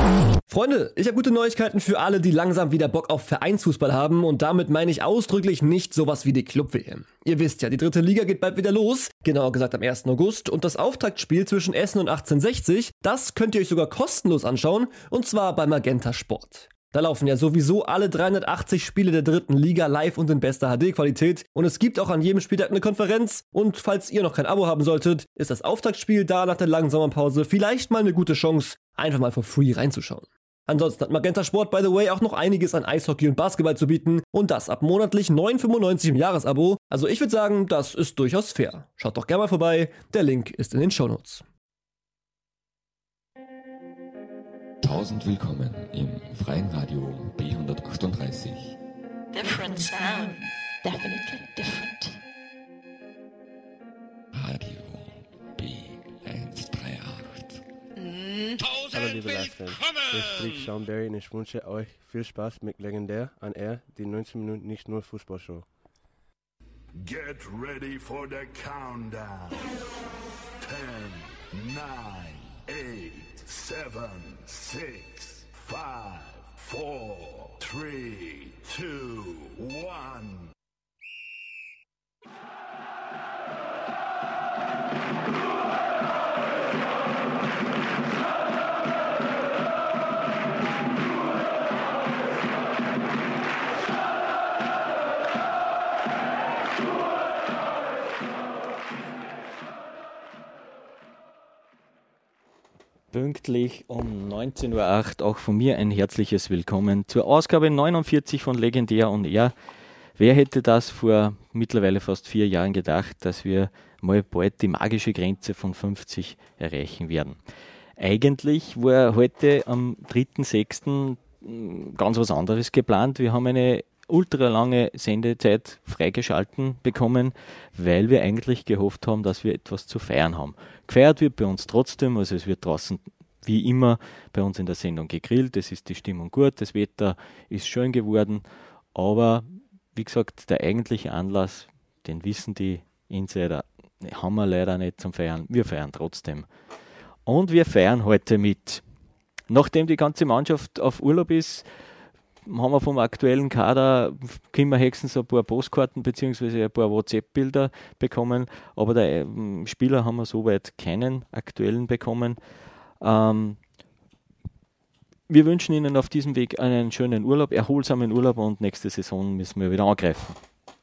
Freunde, ich habe gute Neuigkeiten für alle, die langsam wieder Bock auf Vereinsfußball haben, und damit meine ich ausdrücklich nicht sowas wie die Club-WM. Ihr wisst ja, die 3. Liga geht bald wieder los, genauer gesagt am 1. August, und das Auftaktspiel zwischen Essen und 1860, das könnt ihr euch sogar kostenlos anschauen, und zwar bei Magenta Sport. Da laufen ja sowieso alle 380 Spiele der 3. Liga live und in bester HD-Qualität, und es gibt auch an jedem Spieltag eine Konferenz, und falls ihr noch kein Abo haben solltet, ist das Auftaktspiel da nach der langen Sommerpause vielleicht mal eine gute Chance, einfach mal for free reinzuschauen. Ansonsten hat Magenta Sport, by the way, auch noch einiges an Eishockey und Basketball zu bieten, und das ab monatlich 9,95 im Jahresabo. Also ich würde sagen, das ist durchaus fair. Schaut doch gerne mal vorbei, der Link ist in den Shownotes. 1000 willkommen im freien Radio B138. Different sound. Definitely different. Radio B138. Hallo liebe Lastfans, hier spricht Sean Berry und ich wünsche euch viel Spaß mit Legendär an Air, die 19 Minuten nicht nur Fußballshow. Get ready for the countdown. 10, 9, 8, 7, 6, 5, 4, 3, 2, 1. Pünktlich um 19.08 Uhr auch von mir ein herzliches Willkommen zur Ausgabe 49 von Legendär on Air. Wer hätte das vor mittlerweile fast 4 Jahren gedacht, dass wir mal bald die magische Grenze von 50 erreichen werden? Eigentlich war heute am 3.6. ganz was anderes geplant. Wir haben eine ultralange Sendezeit freigeschalten bekommen, weil wir eigentlich gehofft haben, dass wir etwas zu feiern haben. Gefeiert wird bei uns trotzdem, also es wird draußen wie immer bei uns in der Sendung gegrillt, es ist die Stimmung gut, das Wetter ist schön geworden, aber wie gesagt, der eigentliche Anlass, den wissen die Insider, haben wir leider nicht zum Feiern. Wir feiern trotzdem. Und wir feiern heute mit. Nachdem die ganze Mannschaft auf Urlaub ist, haben wir vom aktuellen Kader, können wir höchstens ein paar Postkarten bzw. ein paar WhatsApp-Bilder bekommen, aber der Spieler haben wir soweit keinen aktuellen bekommen. Wir wünschen Ihnen auf diesem Weg einen schönen Urlaub, erholsamen Urlaub, und nächste Saison müssen wir wieder angreifen.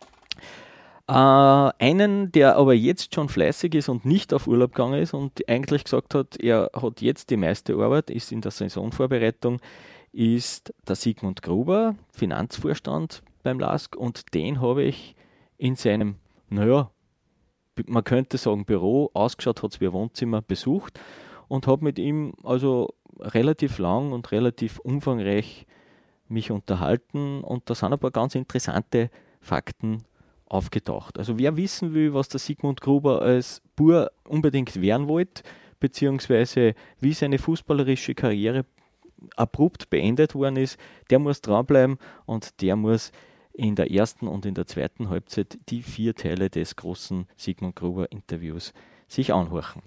Einen, der aber jetzt schon fleißig ist und nicht auf Urlaub gegangen ist und eigentlich gesagt hat, er hat jetzt die meiste Arbeit, ist in der Saisonvorbereitung, ist der Sigmund Gruber, Finanzvorstand beim LASK, und den habe ich in seinem, naja, man könnte sagen Büro, ausgeschaut hat es wie ein Wohnzimmer, besucht und habe mit ihm also relativ lang und relativ umfangreich mich unterhalten, und da sind ein paar ganz interessante Fakten aufgetaucht. Also wer wissen will, was der Sigmund Gruber als Bur unbedingt werden wollte, beziehungsweise wie seine fußballerische Karriere abrupt beendet worden ist, der muss dranbleiben, und der muss in der ersten und in der zweiten Halbzeit die 4 Teile des großen Sigmund Gruber Interviews sich anhören.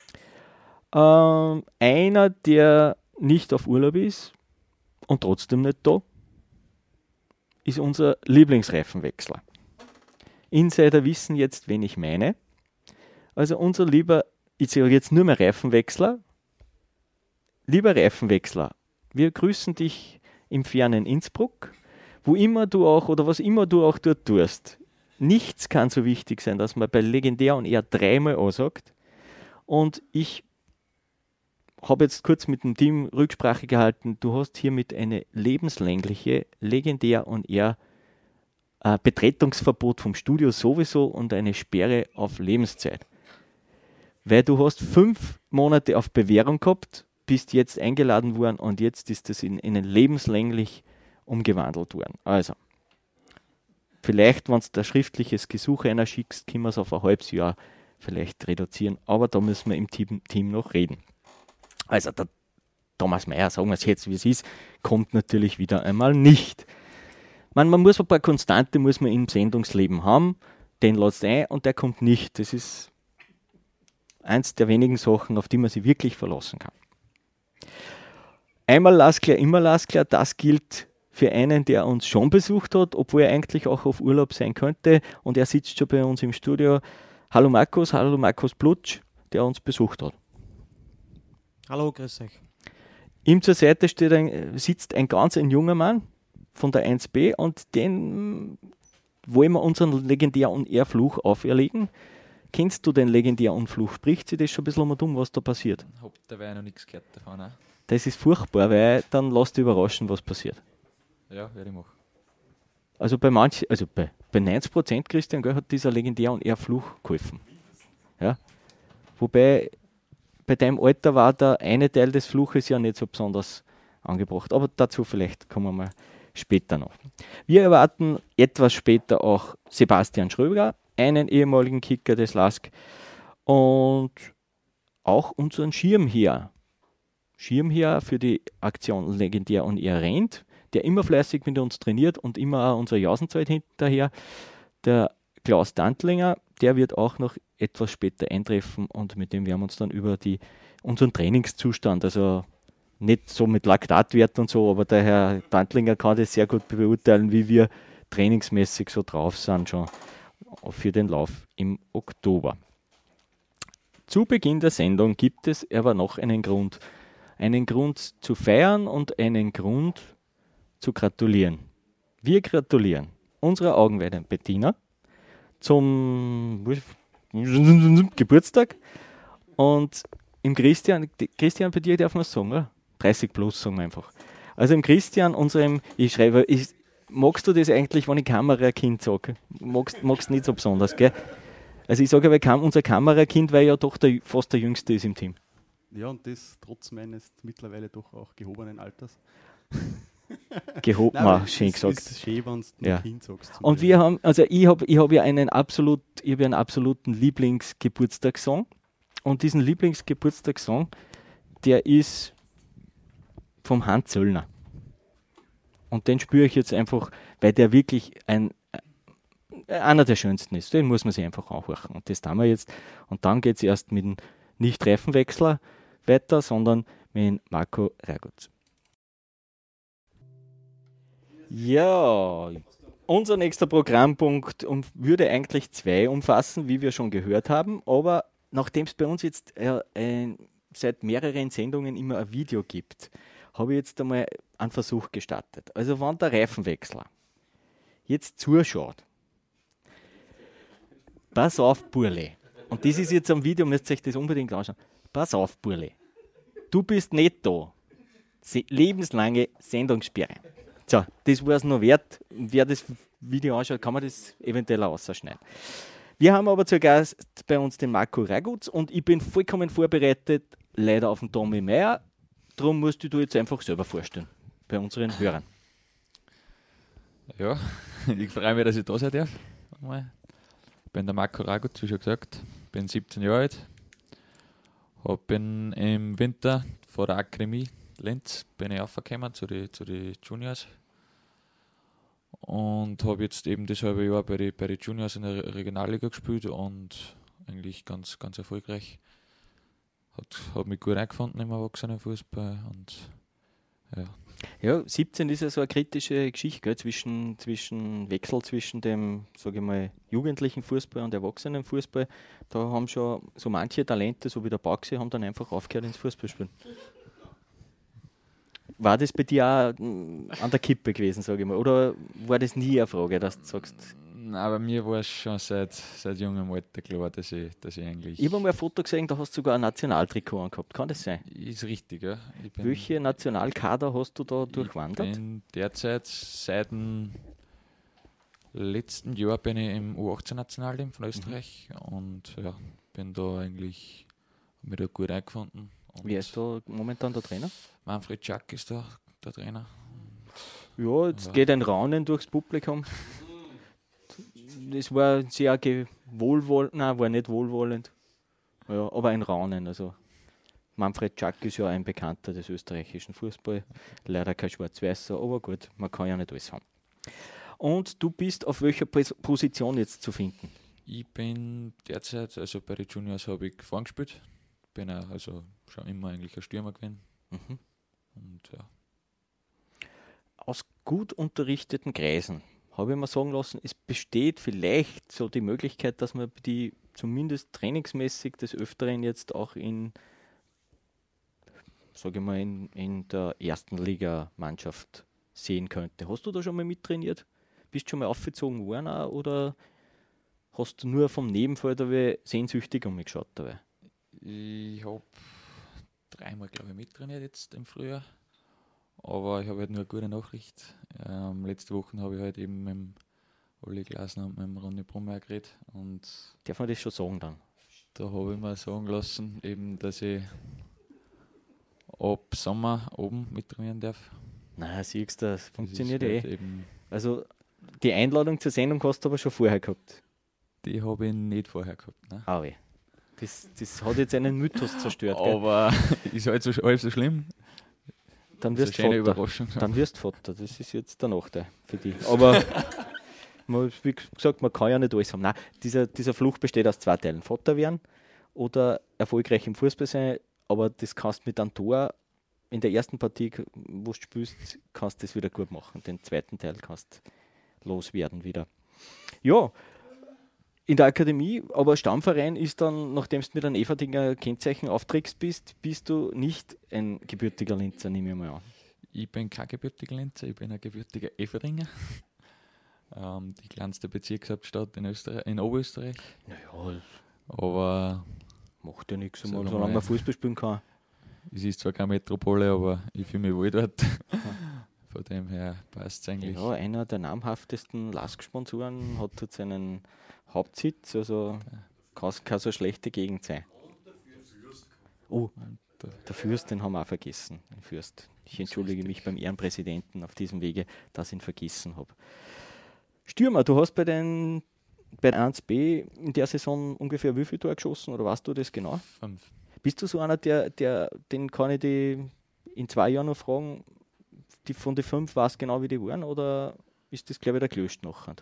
Einer, der nicht auf Urlaub ist und trotzdem nicht da, ist unser Lieblingsreifenwechsler. Insider wissen jetzt, wen ich meine. Also unser lieber, ich sage jetzt nur mehr Reifenwechsler, lieber Reifenwechsler, wir grüßen dich im fernen Innsbruck, wo immer du auch oder was immer du auch dort tust. Nichts kann so wichtig sein, dass man bei Legendär on Air 3-mal ansagt. Und ich habe jetzt kurz mit dem Team Rücksprache gehalten. Du hast hiermit eine lebenslängliche Legendär on Air Betretungsverbot vom Studio sowieso und eine Sperre auf Lebenszeit. Weil du hast 5 Monate auf Bewährung gehabt, bist jetzt eingeladen worden, und jetzt ist das in einen lebenslänglich umgewandelt worden. Also, vielleicht, wenn du ein schriftliches Gesuch einer schickst, können wir es auf ein halbes Jahr vielleicht reduzieren, aber da müssen wir im Team noch reden. Also, der Thomas Meyer, sagen wir es jetzt, wie es ist, kommt natürlich wieder einmal nicht. Man muss ein paar Konstante muss man im Sendungsleben haben, den lässt ein und der kommt nicht. Das ist eins der wenigen Sachen, auf die man sich wirklich verlassen kann. Einmal Laskler, immer Laskler, das gilt für einen, der uns schon besucht hat, obwohl er eigentlich auch auf Urlaub sein könnte. Und er sitzt schon bei uns im Studio. Hallo Markus Plutsch, der uns besucht hat. Hallo, grüß euch. Ihm zur Seite sitzt ein ganz junger Mann von der 1B und den wollen wir unseren legendären Fluch auferlegen. Kennst du den legendären Fluch? Spricht sich das schon ein bisschen um, was da passiert? Ich habe dabei noch nichts gehört davon. Ne? Das ist furchtbar, weil dann lass dich überraschen, was passiert. Ja, werde ich machen. Also bei 90% Christian, gell, hat dieser legendäre Fluch geholfen. Ja? Wobei bei deinem Alter war der eine Teil des Fluches ja nicht so besonders angebracht. Aber dazu vielleicht kommen wir mal später noch. Wir erwarten etwas später auch Sebastian Schröger, einen ehemaligen Kicker des LASK und auch unseren Schirmherr für die Aktion Legendär und er rennt, der immer fleißig mit uns trainiert und immer auch unsere Jausenzeit hinterher. Der Klaus Dantlinger, der wird auch noch etwas später eintreffen und mit dem werden wir uns dann über unseren Trainingszustand, also nicht so mit Laktatwert und so, aber der Herr Dantlinger kann das sehr gut beurteilen, wie wir trainingsmäßig so drauf sind schon für den Lauf im Oktober. Zu Beginn der Sendung gibt es aber noch einen Grund zu feiern und einen Grund zu gratulieren. Wir gratulieren unserer Augenweide Bettina zum Geburtstag und im Christian, bei dir darf man es sagen, oder? 30 plus sagen wir einfach. Also im Christian, magst du das eigentlich, wenn ich Kamerakind sage? Magst nicht so besonders, gell? Also ich sage aber, unser Kamerakind, weil ja doch fast der Jüngste ist im Team. Ja, und das trotz meines mittlerweile doch auch gehobenen Alters. Schön gesagt. Es ist schön, wenn du ja. Kind sagst. Und wir haben, also ich hab ja einen absoluten Lieblingsgeburtstagssong. Und diesen Lieblingsgeburtstagssong, der ist vom Hans Zöllner. Und den spüre ich jetzt einfach, weil der wirklich einer der schönsten ist. Den muss man sich einfach anhören. Und das tun wir jetzt. Und dann geht es erst mit dem Nicht-Reifenwechsler weiter, sondern mit Marco Raguz. Ja, unser nächster Programmpunkt würde eigentlich 2 umfassen, wie wir schon gehört haben, aber nachdem es bei uns jetzt seit mehreren Sendungen immer ein Video gibt, habe ich jetzt einmal einen Versuch gestartet. Also wenn der Reifenwechsler jetzt zuschaut, pass auf, Burle, und das ist jetzt am Video, müsst ihr euch das unbedingt anschauen, pass auf, Burle, du bist nicht da, lebenslange Sendungssperre. So, das war es noch wert. Wer das Video anschaut, kann man das eventuell ausschneiden. Wir haben aber zu Gast bei uns den Marco Raguz und ich bin vollkommen vorbereitet, leider auf den Tommy Meyer. Darum musst du jetzt einfach selber vorstellen, bei unseren Hörern. Ja, ich freue mich, dass ich da sein darf. Ich bin der Marco Raguz, wie schon gesagt, bin 17 Jahre alt. Bin im Winter vor der Akademie Lenz bin ich aufgekommen zu den Juniors und habe jetzt eben das halbe Jahr bei den Juniors in der Regionalliga gespielt und eigentlich ganz, ganz erfolgreich. Hat mich gut eingefunden im Erwachsenenfußball und ja. Ja, 17 ist ja so eine kritische Geschichte, gell? Zwischen Wechsel zwischen dem, sage ich mal, jugendlichen Fußball und Erwachsenenfußball. Da haben schon so manche Talente, so wie der Baxi, haben dann einfach aufgehört ins Fußballspielen. War das bei dir auch an der Kippe gewesen, sage ich mal? Oder war das nie eine Frage, dass du sagst? Aber mir war es schon seit jungem Alter klar, dass ich eigentlich... Ich habe mal ein Foto gesehen, da hast du sogar ein Nationaltrikot angehabt. Kann das sein? Ist richtig, ja. Welche Nationalkader hast du da durchwandert? Ich bin derzeit seit dem letzten Jahr bin ich im U18-Nationalteam von Österreich und ja, bin da eigentlich mir da gut eingefunden. Und wer ist da momentan der Trainer? Manfred Schack ist da der Trainer. Ja, jetzt geht ein Raunen durchs Publikum. Das war sehr wohlwollend, nein, war nicht wohlwollend. Ja, aber ein Raunen. Also Manfred Schack ist ja ein Bekannter des österreichischen Fußballs. Leider kein Schwarz-Weißer, aber gut, man kann ja nicht alles haben. Und du bist auf welcher Position jetzt zu finden? Ich bin derzeit, also bei den Juniors habe ich vorn gespielt. Bin auch also schon immer eigentlich ein Stürmer gewesen. Und und ja. Aus gut unterrichteten Kreisen habe ich mir sagen lassen, es besteht vielleicht so die Möglichkeit, dass man die zumindest trainingsmäßig des Öfteren jetzt auch in der ersten Liga-Mannschaft sehen könnte. Hast du da schon mal mittrainiert? Bist du schon mal aufgezogen worden auch, oder hast du nur vom Nebenfall dabei sehnsüchtig umgeschaut dabei? Ich habe 3-mal, glaube ich, mittrainiert jetzt im Frühjahr. Aber ich habe halt nur eine gute Nachricht. Letzte Woche habe ich halt eben mit dem Olli Glasner und mit dem Ronny Brummer geredet. Und darf man das schon sagen dann? Da habe ich mir sagen lassen, eben, dass ich ab Sommer oben mittrainieren darf. Nein, siehst du, das funktioniert halt eh. Also die Einladung zur Sendung hast du aber schon vorher gehabt. Die habe ich nicht vorher gehabt. Ne? Ah, weh. Das hat jetzt einen Mythos zerstört. Aber ist halt so, halb so schlimm. Dann wirst du Vater. Überraschung. Dann wirst Vater. Das ist jetzt der Nachteil für dich. Aber wie gesagt, man kann ja nicht alles haben. Nein, dieser Fluch besteht aus 2 Teilen. Vater werden oder erfolgreich im Fußball sein. Aber das kannst du mit einem Tor in der ersten Partie, wo du spielst, kannst du das wieder gut machen. Den zweiten Teil kannst du loswerden wieder. Ja, in der Akademie, aber Stammverein ist dann, nachdem du mit einem Everdinger Kennzeichen aufträgst bist du nicht ein gebürtiger Linzer, nehme ich mal an. Ich bin kein gebürtiger Linzer, ich bin ein gebürtiger Everdinger. Die kleinste Bezirkshauptstadt in Oberösterreich. Naja, aber macht ja nichts, solange man Fußball spielen kann. Es ist zwar keine Metropole, aber ich fühle mich wohl dort. Von dem her passt es eigentlich. Ja, einer der namhaftesten Lask-Sponsoren hat dort seinen Hauptsitz, also kann so eine schlechte Gegend sein. Oh, der Fürst, den haben wir auch vergessen. Den Fürst. Ich entschuldige mich beim Ehrenpräsidenten auf diesem Wege, dass ich ihn vergessen habe. Stürmer, du hast bei 1B in der Saison ungefähr wie viel Tore geschossen, oder weißt du das genau? 5. Bist du so einer, den kann ich in 2 Jahren noch fragen, von den 5 weißt genau, wie die waren, oder ist das, glaube ich, der gelöscht nachher?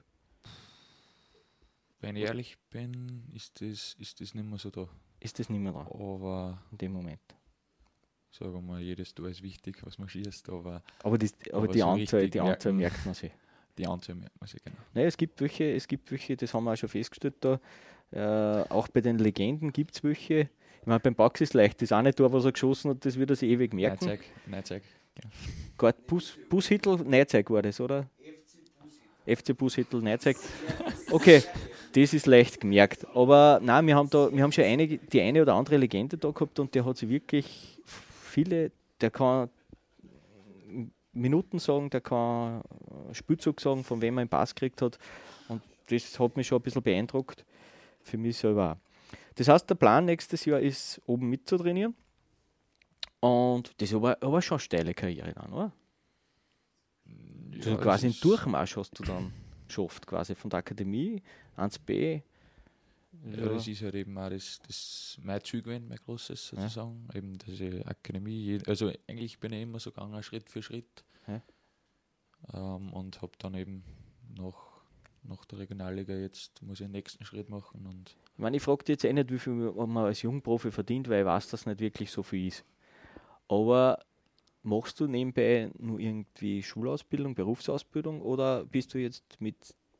Wenn ich ehrlich bin, ist das nicht mehr so da. Ist das nicht mehr da? Aber in dem Moment. Sagen wir mal, jedes Tor ist wichtig, was man schießt, aber die so Anzahl merkt man sich. Die Anzahl merkt man sich, genau. Naja, es gibt welche, das haben wir auch schon festgestellt da. Auch bei den Legenden gibt es welche. Ich meine, beim Bax ist leicht, das eine Tor, was er geschossen hat, das wird er sich ewig merken. Neuzeig. Genau. Bushittel, Neuzeig war das, oder? FC Bushittel, Neuzeig. Okay, das ist leicht gemerkt. Aber nein, wir haben schon die eine oder andere Legende da gehabt, und der hat sich wirklich der kann Minuten sagen, der kann Spielzug sagen, von wem er einen Pass gekriegt hat. Und das hat mich schon ein bisschen beeindruckt. Für mich selber auch. Das heißt, der Plan nächstes Jahr ist, oben mitzutrainieren. Und das ist aber schon eine steile Karriere dann, oder? Ja, also quasi einen Durchmarsch hast du dann geschafft, quasi von der Akademie, 1B. Ja, das ist halt eben auch mein Ziel gewesen, mein großes sozusagen. Ja. Eben diese Akademie. Also eigentlich bin ich immer so gegangen, Schritt für Schritt. Ja. Und habe dann eben nach der Regionalliga jetzt muss ich den nächsten Schritt machen. Und ich meine, ich frage dich jetzt eh nicht, wie viel man als Jungprofi verdient, weil ich weiß, dass nicht wirklich so viel ist. Aber machst du nebenbei nur irgendwie Schulausbildung, Berufsausbildung, oder bist du jetzt mit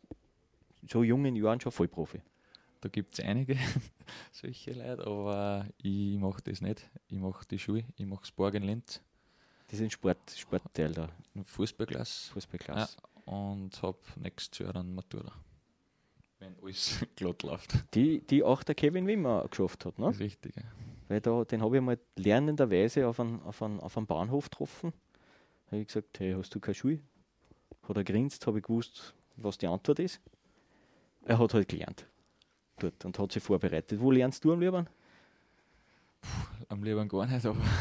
so jungen Jahren schon Vollprofi? Da gibt es einige solche Leute, aber ich mache das nicht. Ich mache die Schule, ich mache Sport in Linz. Das ist ein Sportteil da. Fußballklasse. Ja, und habe nächstes Jahr dann Matura. Wenn alles glatt läuft. Die auch der Kevin Wimmer geschafft hat, ne? Das ist richtig, ja. Weil den habe ich mal lernenderweise auf einem Bahnhof getroffen. Da habe ich gesagt, hey, hast du keine Schule? Hat er grinst, habe ich gewusst, was die Antwort ist. Er hat halt gelernt dort und hat sich vorbereitet. Wo lernst du am liebsten? Am liebsten gar nicht, aber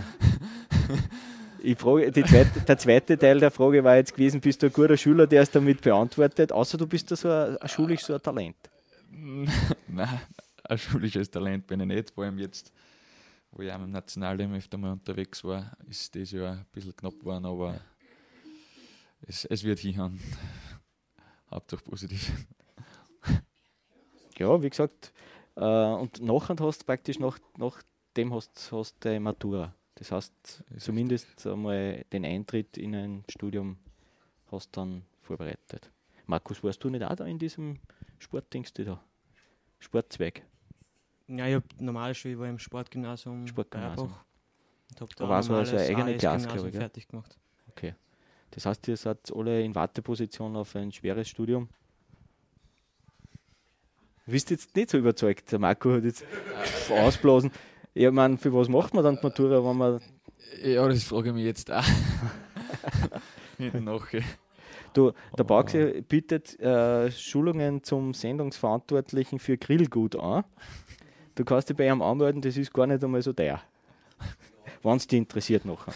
ich frage, der zweite Teil der Frage war jetzt gewesen, bist du ein guter Schüler, der es damit beantwortet, außer du bist da schulisch so ein Talent. Nein, ein schulisches Talent bin ich nicht, vor allem jetzt, wo ich auch im Nationalteam öfter mal unterwegs war, ist das ja ein bisschen knapp geworden, aber es wird hinhauen. Hauptsache positiv. Ja, wie gesagt, und nachher hast du praktisch nach dem hast du die Matura. Das heißt, zumindest einmal den Eintritt in ein Studium hast du dann vorbereitet. Markus, warst du nicht auch da in diesem Sportdings da? Sportzweig? Ja, ich habe normale Schule, ich war im Sportgymnasium Sportgymnasium. Beierbach und habe Da war so eine eigene Klasse, glaube ich. fertig gemacht. Okay. Das heißt, ihr seid alle in Warteposition auf ein schweres Studium? Du bist jetzt nicht so überzeugt. Der Marco hat jetzt ausblasen. Ich meine, für was macht man dann die Matura, wenn man... Ja, das frage ich mich jetzt auch. Nachher. Du, der Baxi bietet Schulungen zum Sendungsverantwortlichen für Grillgut an. Du kannst dich bei ihm anmelden, das ist gar nicht einmal so teuer. Wenn es dich interessiert nachher.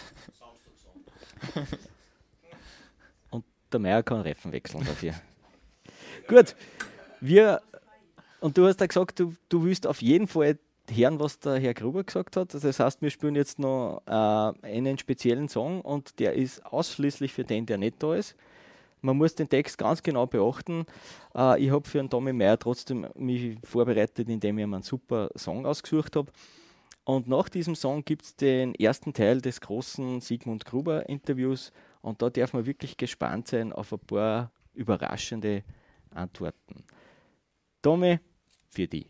Und der Meier kann Reifen wechseln dafür. Gut, und du hast ja gesagt, du willst auf jeden Fall hören, was der Herr Gruber gesagt hat. Das heißt, wir spielen jetzt noch einen speziellen Song und der ist ausschließlich für den, der nicht da ist. Man muss den Text ganz genau beachten. Ich habe für den Tommy Meier trotzdem mich vorbereitet, indem ich mir einen super Song ausgesucht habe. Und nach diesem Song gibt es den ersten Teil des großen Sigmund Gruber Interviews und da darf man wirklich gespannt sein auf ein paar überraschende Antworten. Tommy, für die.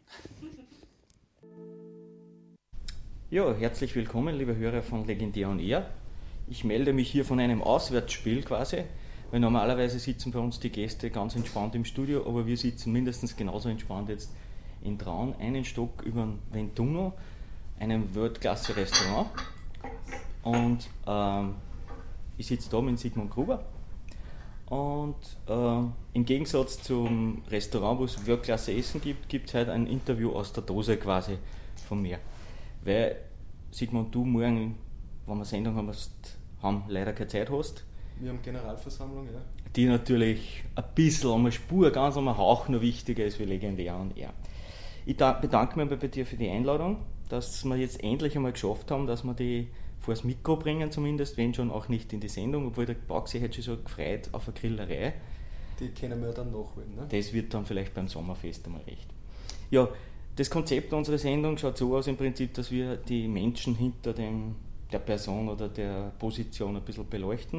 Ja, herzlich willkommen, liebe Hörer von Legendär on Air. Ich melde mich hier von einem Auswärtsspiel quasi, weil normalerweise sitzen bei uns die Gäste ganz entspannt im Studio, aber wir sitzen mindestens genauso entspannt jetzt in Traun, einen Stock über den Ventuno, einem Weltklasse-Restaurant. Und ich sitze da mit Sigmund Gruber. Und im Gegensatz zum Restaurant, wo es Weltklasse-Essen gibt es heute ein Interview aus der Dose quasi von mir. Weil, Sigmund, du morgen, wenn wir Sendung haben leider keine Zeit hast. Wir haben Generalversammlung, ja. Die natürlich ein bisschen eine Spur, ganz am Hauch noch wichtiger ist wie Legendär on Air. Ich bedanke mich bei dir für die Einladung, dass wir jetzt endlich einmal geschafft haben, dass wir die vors Mikro bringen zumindest, wenn schon auch nicht in die Sendung, obwohl der Baxi hätte sich so gefreut auf eine Grillerei. Die können wir dann nachholen, ne? Das wird dann vielleicht beim Sommerfest einmal recht. Ja, das Konzept unserer Sendung schaut so aus im Prinzip, dass wir die Menschen hinter der Person oder der Position ein bisschen beleuchten.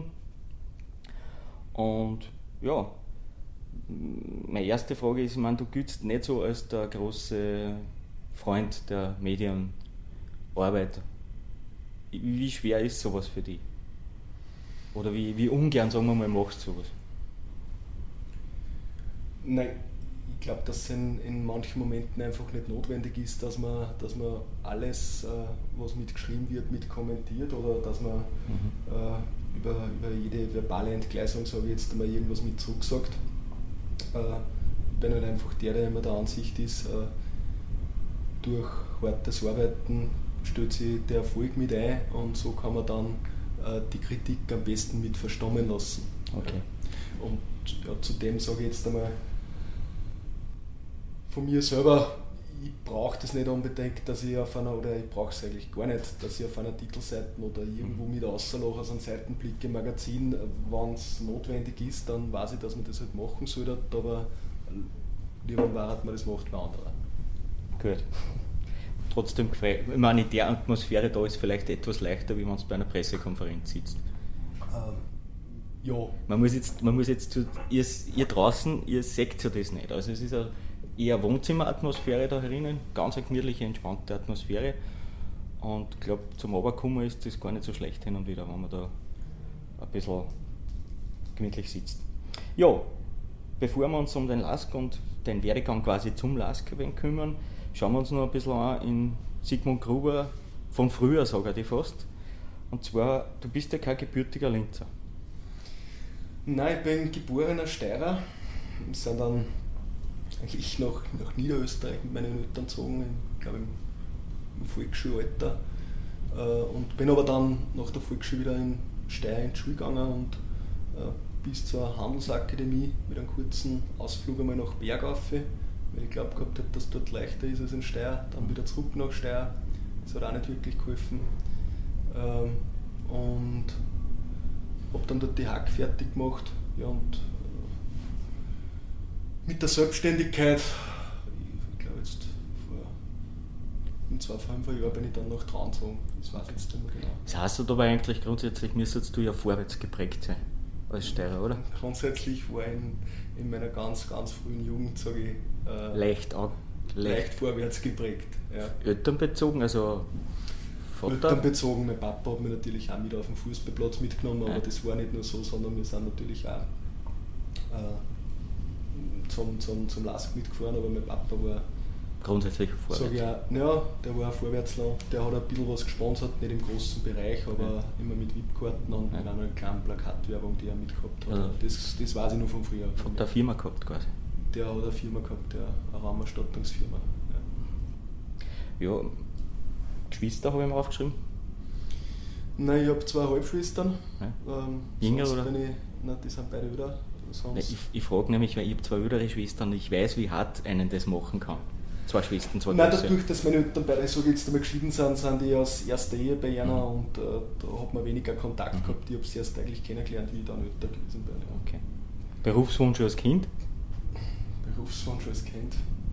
Und ja, meine erste Frage ist, ich meine, du giltst nicht so als der große Freund der Medienarbeit. Wie schwer ist sowas für dich? Oder wie ungern, sagen wir mal, machst du sowas? Nein, ich glaube, dass es in manchen Momenten einfach nicht notwendig ist, dass man alles, was mitgeschrieben wird, mit kommentiert oder dass man über jede verbale Entgleisung, sage ich jetzt einmal, irgendwas mit zurücksagt. Ich bin halt einfach der immer der Ansicht ist, durch hartes Arbeiten stellt sich der Erfolg mit ein und so kann man dann die Kritik am besten mit verstummen lassen. Okay. Und ja, zudem sage ich jetzt einmal von mir selber, ich brauche das nicht unbedingt, dass ich auf einer, oder ich brauche es eigentlich gar nicht, dass ich auf einer Titelseite oder irgendwo mit außerlache aus einem Seitenblick im Magazin, wenn es notwendig ist, dann weiß ich, dass man das halt machen sollte, aber lieber war, hat man das macht bei anderen. Gut. Trotzdem gefreut. Ich meine, in der Atmosphäre da ist vielleicht etwas leichter, wie man es bei einer Pressekonferenz sitzt. Ja. Man muss jetzt ihr draußen, ihr seht ja das nicht. Also es ist eine eher Wohnzimmeratmosphäre da herinnen, ganz eine gemütliche, entspannte Atmosphäre. Und ich glaube, zum Runterkommen ist das gar nicht so schlecht hin und wieder, wenn man da ein bisschen gemütlich sitzt. Ja, bevor wir uns um den LASK und den Werdegang quasi zum LASK kümmern, schauen wir uns noch ein bisschen an in Sigmund Gruber von früher, sage ich fast. Und zwar, du bist ja kein gebürtiger Linzer. Nein, ich bin geborener Steirer. Wir sind dann eigentlich nach Niederösterreich mit meinen Eltern gezogen, ich glaube im Volksschulalter. Und bin aber dann nach der Volksschule wieder in Steyr in die Schule gegangen und bis zur Handelsakademie mit einem kurzen Ausflug einmal nach Bergauf, weil ich glaube gehabt habe, dass es dort leichter ist als in Steyr. Dann wieder zurück nach Steyr. Das hat auch nicht wirklich geholfen. Und habe dann dort die Hack fertig gemacht. Ja, und mit der Selbstständigkeit, ich glaube jetzt vor im 2,5er Jahr bin ich dann nach Traun gezogen. Das weiß ich jetzt nicht mehr genau. Das heißt aber eigentlich grundsätzlich müsstest du ja vorwärts geprägt sein als Steirer, oder? Grundsätzlich war ich in meiner ganz, ganz frühen Jugend, sage ich, leicht vorwärts geprägt. Ja. Elternbezogen, also Vater? Elternbezogen, mein Papa hat mich natürlich auch mit auf den Fußballplatz mitgenommen, aber das war nicht nur so, sondern wir sind natürlich auch zum Lask mitgefahren, aber mein Papa war grundsätzlich vorwärts. Ja, der war Vorwärtsler, der hat ein bisschen was gesponsert, nicht im großen Bereich, aber immer mit VIP-Karten und mit einer kleinen Plakatwerbung, die er mitgehabt hat. Also das weiß ich noch von früher. Hat eine Firma gehabt quasi? Der hat eine Firma gehabt, eine Raumerstattungsfirma. Ja, Geschwister habe ich mir aufgeschrieben. Nein, ich habe 2 Halbschwestern. Ja. Jünger oder? Nein, die sind beide älter. Ich frage nämlich, weil ich habe 2 ältere Schwestern und ich weiß, wie hart einen das machen kann. 2 Schwestern, 2 Nein, dadurch, dass meine Eltern beide so jetzt einmal geschieden sind die aus erster Ehe bei einer und da hat man weniger Kontakt gehabt. Ich habe sie erst eigentlich kennengelernt, wie ich dann älter gewesen bin. Ja. Okay. Berufswunsch als Kind? Berufswunsch als Kind?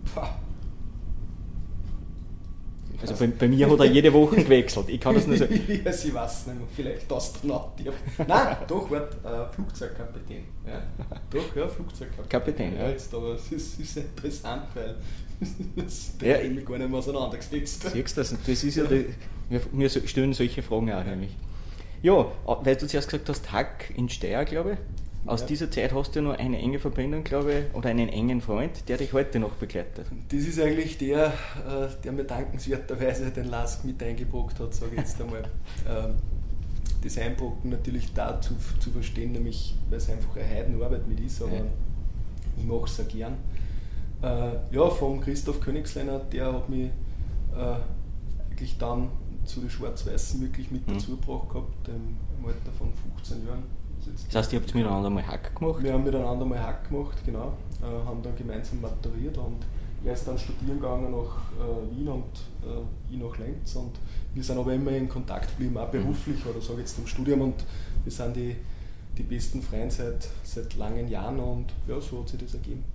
Also bei mir hat er jede Woche gewechselt. Ich kann das nicht sagen. Ja, ich weiß nicht mehr. Vielleicht Astronaut. Nein, doch, Flugzeugkapitän. Ja. Doch, ja, Flugzeugkapitän. Kapitän, ja. Jetzt, aber es ist interessant, weil der hat mich gar nicht mehr auseinandergesetzt. Siehst du das? Das ist ja wir stellen solche Fragen auch nämlich. Ja, weil du zuerst gesagt hast, Hack in Steyr, glaube ich. Aus dieser Zeit hast du ja noch eine enge Verbindung, glaube ich, oder einen engen Freund, der dich heute noch begleitet. Das ist eigentlich der mir dankenswerterweise den Lask mit eingebrockt hat, sage ich jetzt einmal. Das Einbrocken natürlich dazu zu verstehen, nämlich weil es einfach eine Heidenarbeit mit ist, aber ich mache es auch gern. Vom Christoph Königsleiner, der hat mich eigentlich dann zu den Schwarz-Weißen wirklich mit dazu gebracht gehabt, im Alter von 15 Jahren. Das heißt, ihr habt miteinander mal Hack gemacht? Wir haben miteinander mal Hack gemacht, genau. Haben dann gemeinsam maturiert und er ist dann studieren gegangen nach Wien und ich nach Lenz. Und wir sind aber immer in Kontakt geblieben, auch beruflich oder sage jetzt im Studium. Und wir sind die besten Freunde seit langen Jahren und ja, so hat sich das ergeben.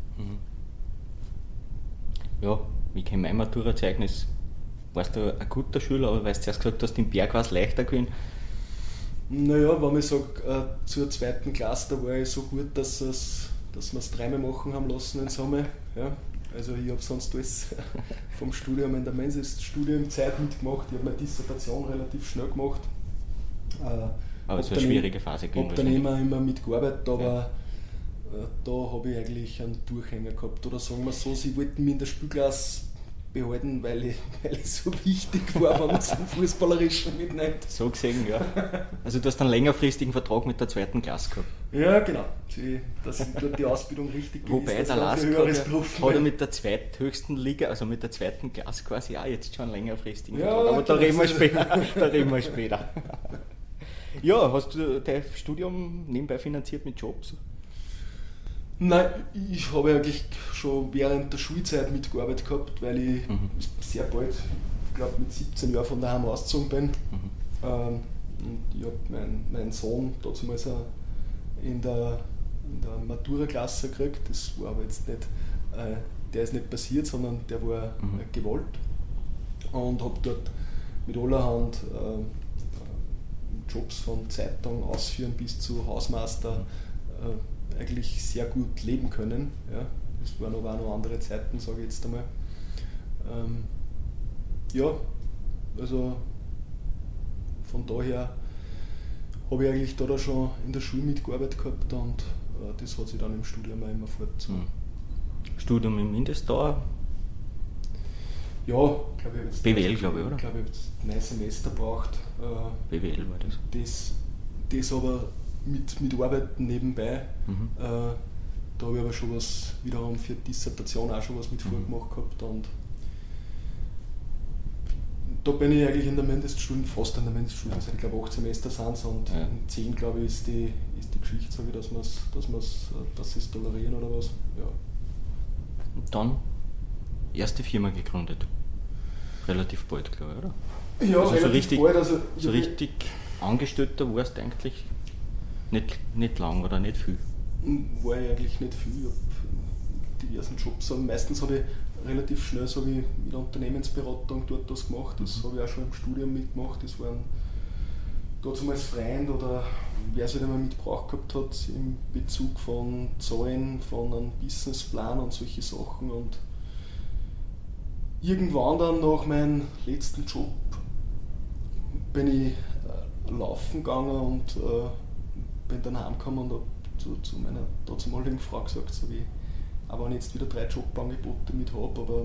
Ja, ich kenne mein Maturazeugnis. Warst du ein guter Schüler, aber weil du zuerst gesagt hast, im Berg war es leichter gewesen? Naja, wenn ich sage, zur 2. Klasse, da war ich so gut, dass wir es 3-mal machen haben lassen in Sommer. Ja. Also ich habe sonst alles vom Studium in der Studiumzeit mitgemacht. Ich habe meine Dissertation relativ schnell gemacht. Aber es war eine schwierige Phase gewesen. Ich habe dann immer mitgearbeitet, aber da habe ich eigentlich einen Durchhänger gehabt. Oder sagen wir so, sie wollten mich in der Spielklasse behalten, weil ich so wichtig war, wenn man es vom Fußballerischen mitnimmt. So gesehen, ja. Also du hast einen längerfristigen Vertrag mit der 2. Klasse gehabt. Ja, genau. Dass dort die Ausbildung richtig gewesen. Wobei der Lask hat er mit der zweithöchsten Liga, also mit der 2. Klasse quasi auch jetzt schon einen längerfristigen Vertrag. Aber da reden wir später. Ja, hast du dein Studium nebenbei finanziert mit Jobs? Nein, ich habe eigentlich schon während der Schulzeit mitgearbeitet gehabt, weil ich sehr bald, ich glaube mit 17 Jahren von daheim ausgezogen bin. Und ich habe meinen Sohn damals in der Matura-Klasse gekriegt. Das war aber jetzt nicht, der ist nicht passiert, sondern der war gewollt. Und habe dort mit allerhand Jobs von Zeitung ausführen bis zu Hausmeister eigentlich sehr gut leben können. Ja. Das waren aber auch noch andere Zeiten, sage ich jetzt einmal. Also von daher habe ich eigentlich da schon in der Schule mitgearbeitet gehabt und das hat sich dann im Studium auch immer fortgezogen. Studium im Mindestdauer? Ja, glaube ich. BWL, glaube ich, oder? Ich glaube, ich habe 9 Semester gebraucht. BWL war das. Das aber mit Arbeiten nebenbei. Da habe ich aber schon was wiederum für die Dissertation auch schon was mit vorgemacht gehabt. Und da bin ich eigentlich in der Mindeststudium, fast in der Mindeststudium, also ich glaube 8 Semester sind es und in 10 glaube ich ist die Geschichte, sage ich, dass sie es tolerieren oder was. Ja. Und dann erste Firma gegründet. Relativ bald, glaube ich, oder? Ja, also relativ bald. Also so richtig Angestellter warst du eigentlich nicht lang oder nicht viel? War ich eigentlich nicht viel. Ich habe diversen Jobs. Meistens habe ich relativ schnell, sage ich, mit der Unternehmensberatung dort das gemacht. Das habe ich auch schon im Studium mitgemacht. Das waren damals Freund oder wer es halt einmal mitgebracht gehabt hat im Bezug von Zahlen, von einem Businessplan und solche Sachen. Und irgendwann dann nach meinem letzten Job bin ich laufen gegangen und bin dann heimgekommen und habe zu meiner damaligen Frau gesagt, sag ich, auch wenn ich jetzt wieder 3 Jobangebote mit habe, aber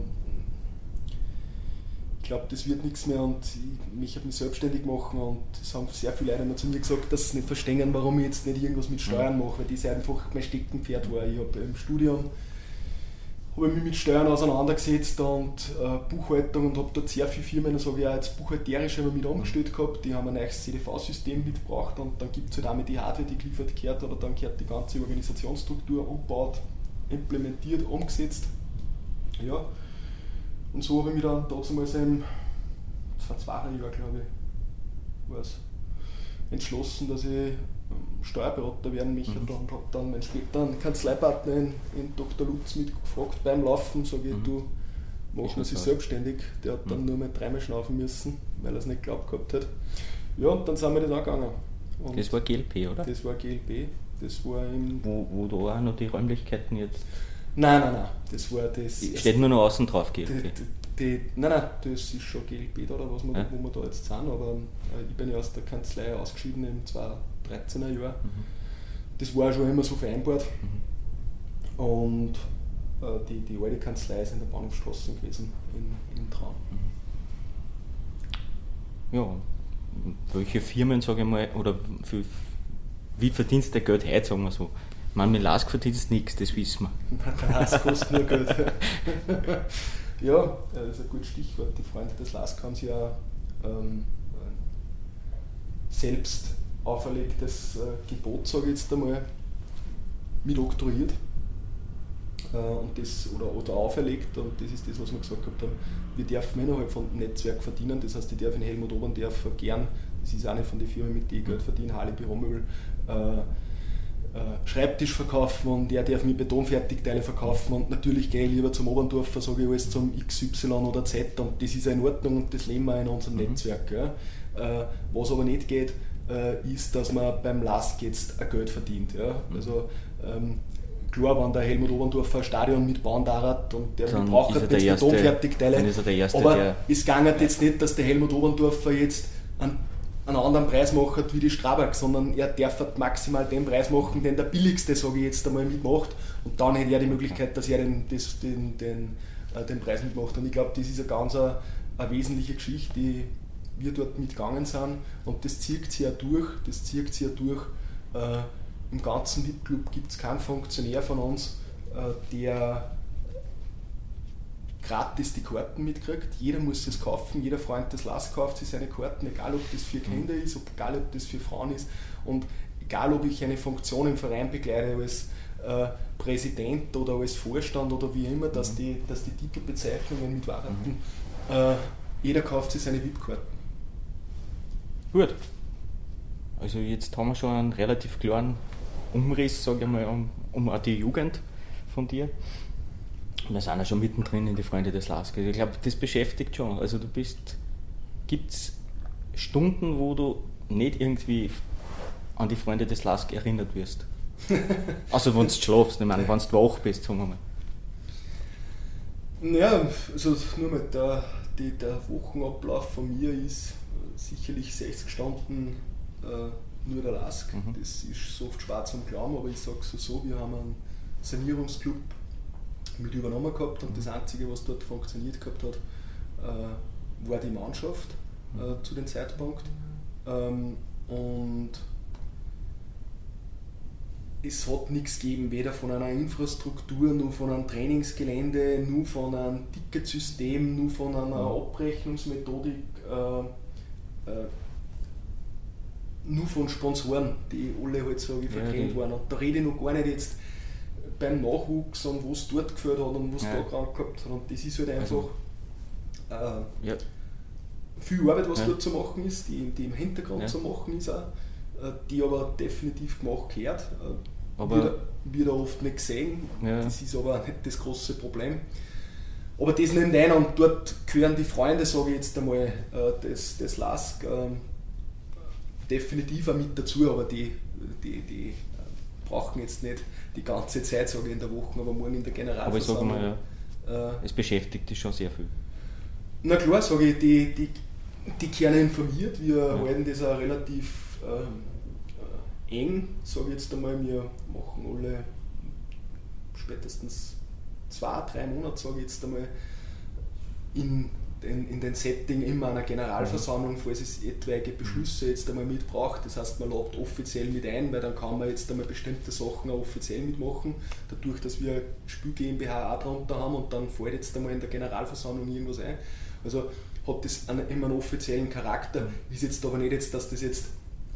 ich glaube, das wird nichts mehr und ich möchte mich selbstständig machen und es haben sehr viele Leute immer zu mir gesagt, dass sie nicht verstehen, warum ich jetzt nicht irgendwas mit Steuern mache, weil das einfach mein Steckenpferd war. Ich habe im Studium mich mit Steuern auseinandergesetzt und Buchhaltung und habe dort sehr viele Firmen, sage ich auch jetzt buchhalterisch immer mit angestellt gehabt, die haben ein neues CDV-System mitgebracht und dann gibt es halt auch mit die Hardware, die geliefert gehört, aber dann gehört die ganze Organisationsstruktur umgebaut, implementiert, umgesetzt. Ja. Und so habe ich mich dann damals vor 2 Jahren, glaube ich, entschlossen, dass ich Steuerberater werden möchte und habe dann meinen späteren Kanzleipartner in Dr. Lutz mitgefragt beim Laufen, sage ich, du mach mich selbstständig. Der hat dann nur mal 3-mal schnaufen müssen, weil er es nicht geglaubt gehabt hat. Ja, und dann sind wir das angegangen. Und das war GLP, oder? Das war GLP. Das war wo da auch noch die Räumlichkeiten jetzt... Nein, das war das... Steht nur noch außen drauf, GLP? Nein, das ist schon GLP da, wo wir da jetzt sind, aber ich bin ja aus der Kanzlei ausgeschieden im 2013er Jahr. Das war schon immer so vereinbart. Und die alte Kanzlei ist in der Bahnhofstraße gewesen, in Traun. Ja, welche Firmen, sage ich mal, oder wie verdienst du Geld heute, sagen wir so? Ich meine, mit LASK verdienst du nichts, das wissen wir. Der LASK kostet nur Geld. Ja, das ist ein gutes Stichwort. Die Freunde des LASK haben sich ja selbst auferlegtes Gebot, sage ich jetzt einmal, mit oktroyiert und das, oder auferlegt, und das ist das, was wir gesagt haben, wir dürfen innerhalb von dem Netzwerk verdienen, das heißt, ich darf in Helmut Oberndorf gern, das ist eine von den Firmen, mit denen ich Geld verdiene, Harley Büromöbel, Schreibtisch verkaufen und er darf mir Betonfertigteile verkaufen und natürlich gehe ich lieber zum Oberndorfer, sage ich alles zum XY oder Z und das ist ja in Ordnung und das leben wir in unserem Netzwerk. Ja. Was aber nicht geht, ist, dass man beim LASK jetzt ein Geld verdient. Ja. Also klar, wenn der Helmut Oberndorfer ein Stadion mitbauen darf und der braucht jetzt Betonfertigteile, aber es geht jetzt nicht, dass der Helmut Oberndorfer jetzt einen anderen Preis macht wie die Strabag, sondern er darf maximal den Preis machen, den der billigste, sage ich jetzt einmal, mitmacht und dann hätte er die Möglichkeit, dass er den Preis mitmacht und ich glaube, das ist eine ganz eine wesentliche Geschichte, die wir dort mitgegangen sind und das zieht sich ja durch, im ganzen VIP-Club gibt es keinen Funktionär von uns, der gratis die Karten mitkriegt. Jeder muss es kaufen, jeder Freund des LASK kauft sich seine Karten, egal ob das für Kinder ist, egal ob das für Frauen ist und egal ob ich eine Funktion im Verein begleite als Präsident oder als Vorstand oder wie immer, dass die Titelbezeichnungen mit Varianten, jeder kauft sich seine VIP-Karten. Gut. Also jetzt haben wir schon einen relativ klaren Umriss, sage ich mal, um auch die Jugend von dir. Wir sind ja schon mittendrin in die Freunde des LASK. Ich glaube, das beschäftigt schon. Also gibt es Stunden, wo du nicht irgendwie an die Freunde des LASK erinnert wirst? Also wenn du schlafst, ich meine, wenn du wach bist, sagen wir mal. Ja, also nur mal der Wochenablauf von mir ist sicherlich 60 Stunden nur der LASK. Das ist so oft schwarz am Glauben, aber ich sage es so, wir haben einen Sanierungsclub mit übernommen gehabt und das Einzige, was dort funktioniert gehabt hat, war die Mannschaft zu dem Zeitpunkt. Und es hat nichts gegeben, weder von einer Infrastruktur, noch von einem Trainingsgelände, nur von einem Ticketsystem, nur von einer Abrechnungsmethodik, nur von Sponsoren, die alle halt so wie vertrennt waren. Und da rede ich noch gar nicht jetzt beim Nachwuchs und was dort geführt hat und was da krank gehabt hat. Und das ist halt einfach viel Arbeit, was dort zu machen ist, die im Hintergrund zu machen ist auch, die aber definitiv gemacht gehört. Aber wird oft nicht gesehen, das ist aber nicht das große Problem. Aber das nimmt einer und dort gehören die Freunde, sage ich jetzt einmal, des LASK definitiv auch mit dazu, aber die brauchen jetzt nicht die ganze Zeit, sage ich, in der Woche, aber morgen in der Generalversammlung. Aber ich sage mal, es beschäftigt dich schon sehr viel. Na klar, sage ich, die kehren informiert, wir halten das auch relativ eng, sage ich jetzt einmal, wir machen alle spätestens 2-3 Monate, sage ich jetzt einmal, in den Setting immer einer Generalversammlung, falls es etwaige Beschlüsse jetzt einmal mitbraucht. Das heißt, man lädt offiziell mit ein, weil dann kann man jetzt einmal bestimmte Sachen auch offiziell mitmachen. Dadurch, dass wir Spiel GmbH auch drunter haben und dann fällt jetzt einmal in der Generalversammlung irgendwas ein. Also hat das immer einen offiziellen Charakter. Ist jetzt aber nicht jetzt, dass das jetzt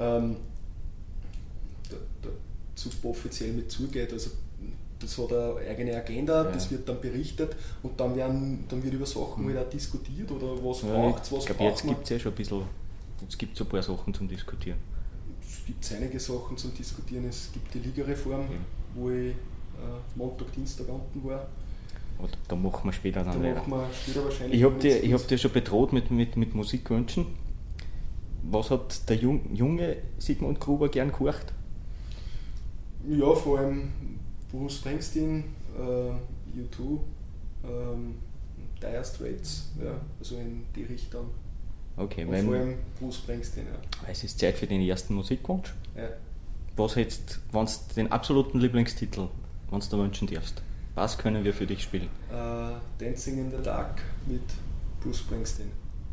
super offiziell mit zugeht. Also das hat eine eigene Agenda, das wird dann berichtet und dann wird über Sachen halt auch diskutiert oder was braucht es, was braucht man. Jetzt gibt es ja schon ein bisschen, jetzt gibt es ein paar Sachen zum Diskutieren. Es gibt einige Sachen zum Diskutieren. Es gibt die Ligareform, wo ich Montag, Dienstag unten war. Oder da machen wir später dann weiter. Wahrscheinlich ich hab dir schon bedroht mit Musikwünschen. Was hat der junge Sigmund Gruber gern gehört? Ja, vor allem Bruce Springsteen, U2, Dire Straits, ja, also in die Richtung. Okay, und vor allem Bruce Springsteen. Ja. Es ist Zeit für den ersten Musikwunsch. Ja. Was jetzt, wenn du den absoluten Lieblingstitel, wenn du wünschen darfst, was können wir für dich spielen? Dancing in the Dark mit Bruce Springsteen.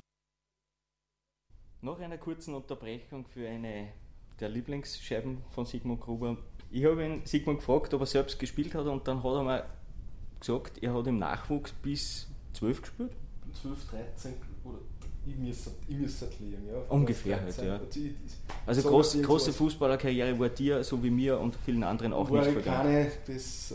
Nach einer kurzen Unterbrechung für eine der Lieblingsscheiben von Sigmund Gruber. Ich habe ihn Sigmund gefragt, ob er selbst gespielt hat und dann hat er mir gesagt, er hat im Nachwuchs bis 12 gespielt. 12, 13 oder ich müsste liegen, ja. Ungefähr 13, halt, ja. Also große Fußballerkarriere war dir, so wie mir und vielen anderen auch nicht vergangen. Das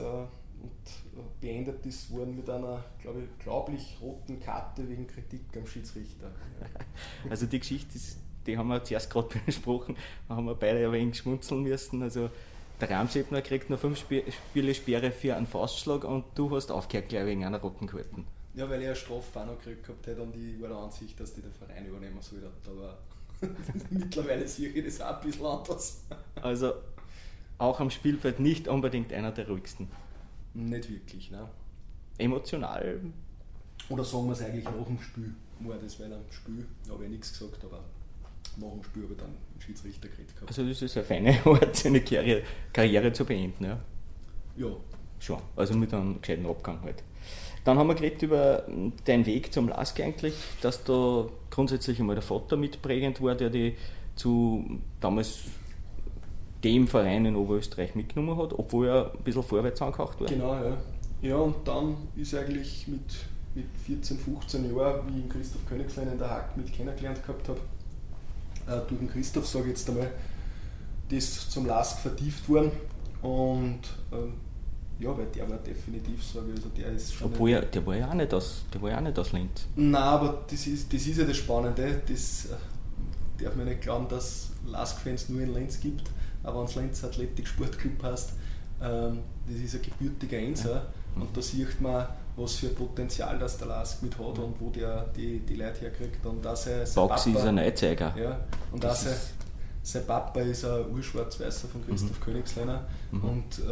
beendet ist worden mit einer, glaube ich, glaublich roten Karte wegen Kritik am Schiedsrichter. Also die Geschichte, die haben wir zuerst gerade besprochen, da haben wir beide ein wenig schmunzeln müssen. Also der Ramsebner kriegt noch 5 Spiele Sperre für einen Faustschlag und du hast aufgehört gleich wegen einer roten Karte. Ja, weil ich eine Strafe auch noch gekriegt gehabt hätte und ich war der Ansicht, dass die den Verein übernehmen sollte. Aber mittlerweile sehe ich das auch ein bisschen anders. Also auch am Spielfeld nicht unbedingt einer der ruhigsten. Nicht wirklich, ne? Emotional? Oder sagen wir es eigentlich nach dem Spiel? War das, weil am Spiel habe ich nichts gesagt, aber nach dem Spiel habe ich dann einen Schiedsrichter gekriegt gehabt. Also das ist eine feine Art, seine Karriere zu beenden, ja? Ja. Schon, also mit einem gescheiten Abgang halt. Dann haben wir geredet über deinen Weg zum LASK eigentlich, dass da grundsätzlich einmal der Vater mitprägend war, der die zu damals dem Verein in Oberösterreich mitgenommen hat, obwohl er ein bisschen vorwärts angehaucht war. Genau, ja. Ja, und dann ist eigentlich mit 14, 15 Jahren, wie ich Christoph Königslein in der Hack mit kennengelernt gehabt habe, durch den Christoph, sage ich jetzt einmal, das zum LASK vertieft worden. Und ja, weil der war definitiv, sage ich, also der ist schon. Obwohl der war ja auch nicht aus Linz. Nein, aber das ist ja das Spannende. Das darf man nicht glauben, dass LASK-Fans nur in Linz gibt. Aber wenn es Linz Athletic Sportclub heißt, das ist ein gebürtiger Enser. Ja. Und da sieht man, was für Potenzial das der LASK mit hat und wo der die Leute herkriegt. Und auch sein Baxi ist ein Neuzeiger. Ja, und auch sein Papa ist ein Urschwarz-Weißer von Christoph Königsleiner. Und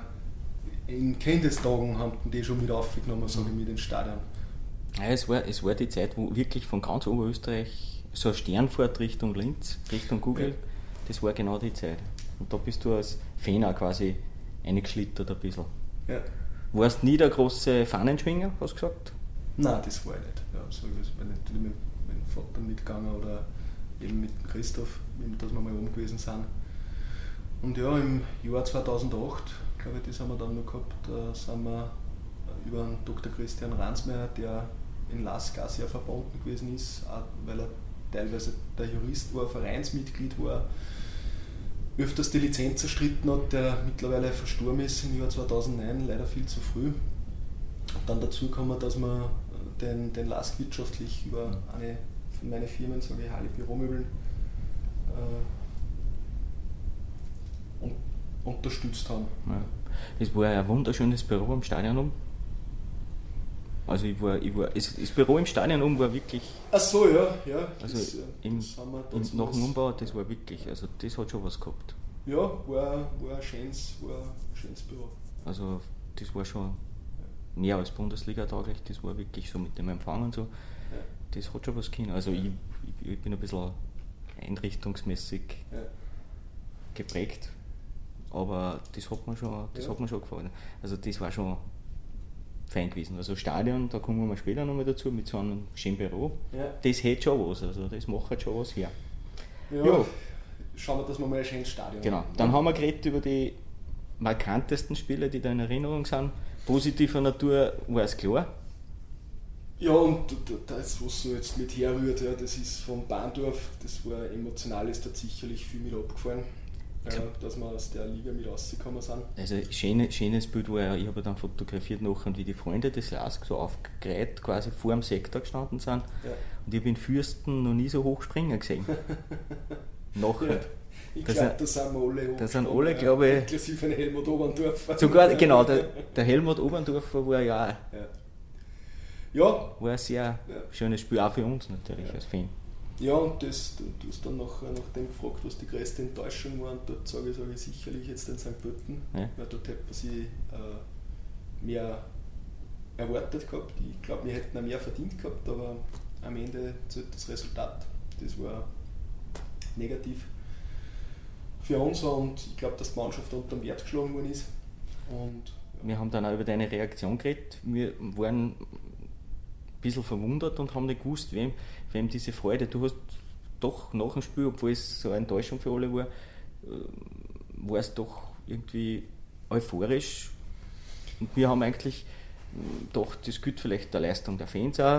in Kindestagen haben die schon mit aufgenommen, sage ich, mit ins Stadion. Ja, es war die Zeit, wo wirklich von ganz Oberösterreich so eine Sternfahrt Richtung Linz, Richtung Google, das war genau die Zeit. Und da bist du als Fan auch quasi eingeschlittert ein bisschen. Ja. Warst nie der große Fahnenschwinger, hast du gesagt? Nein, das war ich nicht. Ja, so ich bin natürlich mit meinem Vater mitgegangen oder eben mit Christoph, dass wir mal oben gewesen sind. Und ja, im Jahr 2008, glaube ich, das haben wir dann noch gehabt, da sind wir über den Dr. Christian Ransmeier, der in LASK auch sehr verbunden gewesen ist, auch weil er teilweise der Jurist war, Vereinsmitglied war, öfters die Lizenz erstritten hat, der mittlerweile verstorben ist im Jahr 2009, leider viel zu früh. Und dann dazu kommen, dass wir den LASK wirtschaftlich über eine von meinen Firmen, sage ich, Halli Büromöbeln, unterstützt haben. Ja. Es war ein wunderschönes Büro am Stadion. Also das Büro im Stadion oben war wirklich... Ach so, ja. Also nach dem Umbau, das war wirklich, also das hat schon was gehabt. Ja, war ein schönes Büro. Also das war schon näher als Bundesliga tauglich, das war wirklich so mit dem Empfang und so. Ja. Das hat schon was können. Also ich bin ein bisschen einrichtungsmäßig geprägt, aber das hat mir schon gefallen. Also das war schon fein gewesen. Also Stadion, da kommen wir später nochmal dazu, mit so einem schönen Büro. Ja. Das hätte schon was, also das macht halt schon was her. Ja. Schauen wir, dass wir mal ein schönes Stadion Genau. Dann haben wir geredet über die markantesten Spiele, die da in Erinnerung sind. Positiver Natur war es klar. Ja, und das, was so jetzt mit herrührt, ja, das ist von Bahndorf, das war emotional, ist da sicherlich viel mit abgefallen, dass wir aus der Liga mit rausgekommen sind. Also schönes Bild war ja, ich habe dann fotografiert nachher, wie die Freunde des LASK so aufgereiht quasi vor dem Sektor gestanden sind. Ja. Und ich habe in Fürsten noch nie so hoch springen gesehen. Nachher. Ja. Ich glaube, da sind wir alle hoch. Da sind alle, glaube ich. Inklusive Helmut Oberndorfer. Sogar, genau, der Helmut Oberndorfer war ja. War ein sehr schönes Spiel, auch für uns natürlich als Fan. Ja, und du hast dann nach dem gefragt, was die größte Enttäuschung war, und dort sage ich sicherlich jetzt den St. Pölten, weil dort hätte man sich mehr erwartet gehabt. Ich glaube, wir hätten auch mehr verdient gehabt, aber am Ende zählt das Resultat. Das war negativ für uns, und ich glaube, dass die Mannschaft unter dem Wert geschlagen worden ist. Und, wir haben dann auch über deine Reaktion geredet. Wir waren ein bisschen verwundert und haben nicht gewusst, wem diese Freude. Du hast doch nach dem Spiel, obwohl es so eine Enttäuschung für alle war, war es doch irgendwie euphorisch. Und wir haben eigentlich gedacht, das gilt vielleicht der Leistung der Fans auch.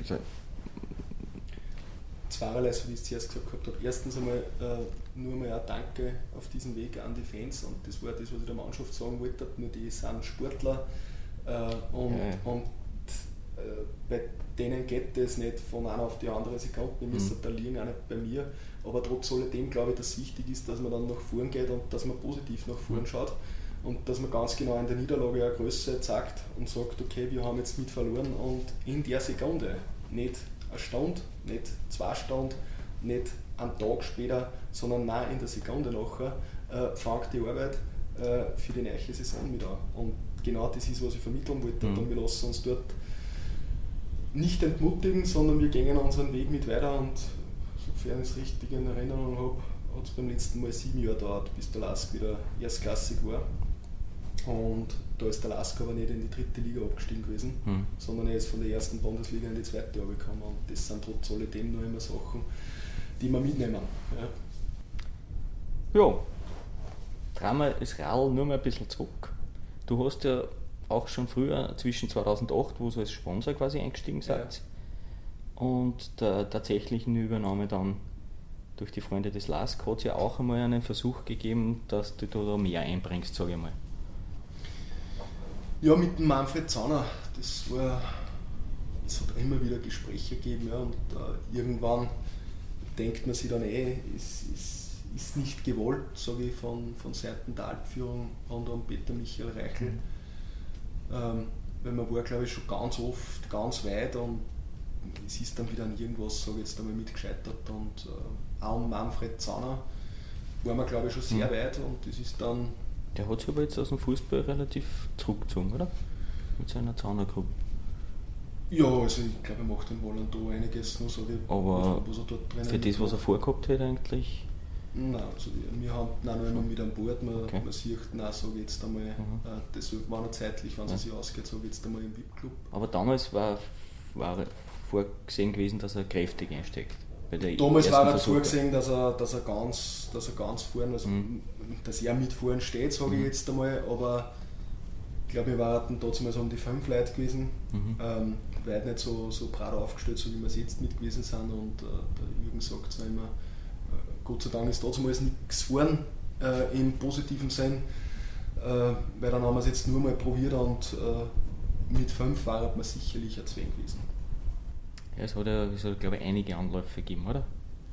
Zweierlei, so wie ich es zuerst gesagt habe. Erstens einmal nur mal ein Danke auf diesen Weg an die Fans, und das war das, was ich der Mannschaft sagen wollte. Nur die sind Sportler und bei denen geht das nicht von einer auf die andere Sekunde. Wir müssen da liegen, auch nicht bei mir. Aber trotz alledem glaube ich, dass es wichtig ist, dass man dann nach vorn geht und dass man positiv nach vorn schaut. Und dass man ganz genau in der Niederlage eine Größe zeigt und sagt, okay, wir haben jetzt mit verloren, und in der Sekunde, nicht eine Stunde, nicht 2 Stunden, nicht einen Tag später, sondern nein, in der Sekunde nachher fängt die Arbeit für die neue Saison mit an. Und genau das ist, was ich vermitteln wollte. Und wir lassen uns dort nicht entmutigen, sondern wir gehen unseren Weg mit weiter, und sofern ich es richtig in Erinnerung habe, hat es beim letzten Mal 7 Jahre gedauert, bis der LASK wieder erstklassig war. Und da ist der LASK aber nicht in die 3. Liga abgestiegen gewesen, sondern er ist von der 1. Bundesliga in die 2. gekommen. Und das sind trotz alledem noch immer Sachen, die wir mitnehmen. Ja, drehen wir das Radl nur mal ein bisschen zurück. Du hast ja auch schon früher, zwischen 2008, wo du als Sponsor quasi eingestiegen seid, und der tatsächlichen Übernahme dann durch die Freunde des LASK, hat es ja auch einmal einen Versuch gegeben, dass du da mehr einbringst, sage ich mal. Ja, mit dem Manfred Zauner, es hat immer wieder Gespräche gegeben, und irgendwann denkt man sich dann ist nicht gewollt, sage ich, von Seiten der Altführung und an Peter Michael Reichel. Weil man war, glaube ich, schon ganz oft ganz weit, und es ist dann wieder an irgendwas, sage ich jetzt einmal, mitgescheitert, und auch um Manfred Zauner waren wir, glaube ich, schon sehr weit, und das ist dann... Der hat sich aber jetzt aus dem Fußball relativ zurückgezogen, oder? Mit seiner Zauner-Gruppe. Ja, also ich glaube, er macht in Holland da einiges noch, so aber was er dort drinnen für das, was er vorgehabt hätte, eigentlich? Nein, also wir haben noch immer mit an Bord, man sieht, nein, sage ich jetzt einmal, das war noch zeitlich, wenn es sich ausgeht, sage ich jetzt einmal im VIP-Club. Aber damals war vorgesehen gewesen, dass er kräftig einsteckt. Damals war er vorgesehen, dass er ganz vorne, also dass er mit vorne steht, sage ich jetzt einmal, aber ich glaube, wir waren damals um die 5 Leute gewesen, weit nicht so breit aufgestellt, so wie wir es jetzt mit gewesen sind, und der Jürgen sagt es immer, Gott sei Dank ist damals nichts geworden, im positiven Sinn, weil dann haben wir es jetzt nur mal probiert, und mit 5 war man sicherlich ein Zwang gewesen. Ja, es hat, glaube ich, einige Anläufe gegeben, oder?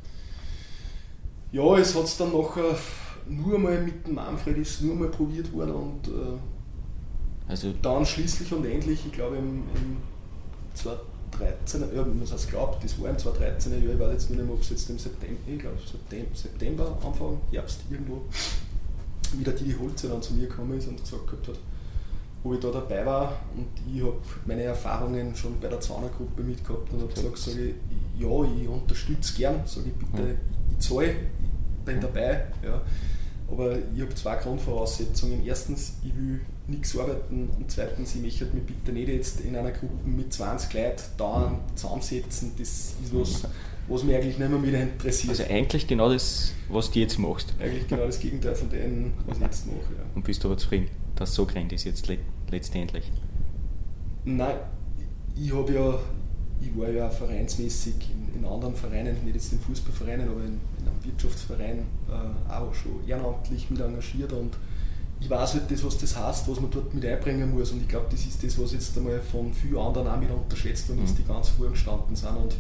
Ja, es hat es dann nachher nur mal mit dem Manfred ist nur mal probiert worden, und also dann schließlich und endlich, ich glaube 2013, ja, was heißt glaubt, das war im 2013er Jahr, ich weiß jetzt nicht mehr, ob es jetzt im September, ich glaube September, Anfang Herbst irgendwo, wieder die Holze dann zu mir gekommen ist und gesagt gehabt hat, wo ich da dabei war, und ich habe meine Erfahrungen schon bei der Zaunergruppe mitgehabt und habe gesagt, sage ich, ja, ich unterstütze gern, sage ich, bitte, ich zahle, ich bin dabei, ja. Aber ich habe 2 Grundvoraussetzungen. Erstens, ich will nichts arbeiten, und zweitens, ich möchte mich bitte nicht jetzt in einer Gruppe mit 20 Leuten dauernd zusammensetzen. Das ist was mich eigentlich nicht mehr wieder interessiert. Also eigentlich genau das, was du jetzt machst. Eigentlich genau das Gegenteil von dem, was ich jetzt mache. Ja. Und bist du aber zufrieden, dass es so gerannt ist jetzt letztendlich? Nein, ich war ja vereinsmäßig in anderen Vereinen, nicht jetzt in Fußballvereinen, aber in einem Wirtschaftsverein auch schon ehrenamtlich mit engagiert, und ich weiß halt das, was das heißt, was man dort mit einbringen muss, und ich glaube, das ist das, was jetzt einmal von vielen anderen auch mit unterschätzt worden ist, die ganz vorgestanden sind, und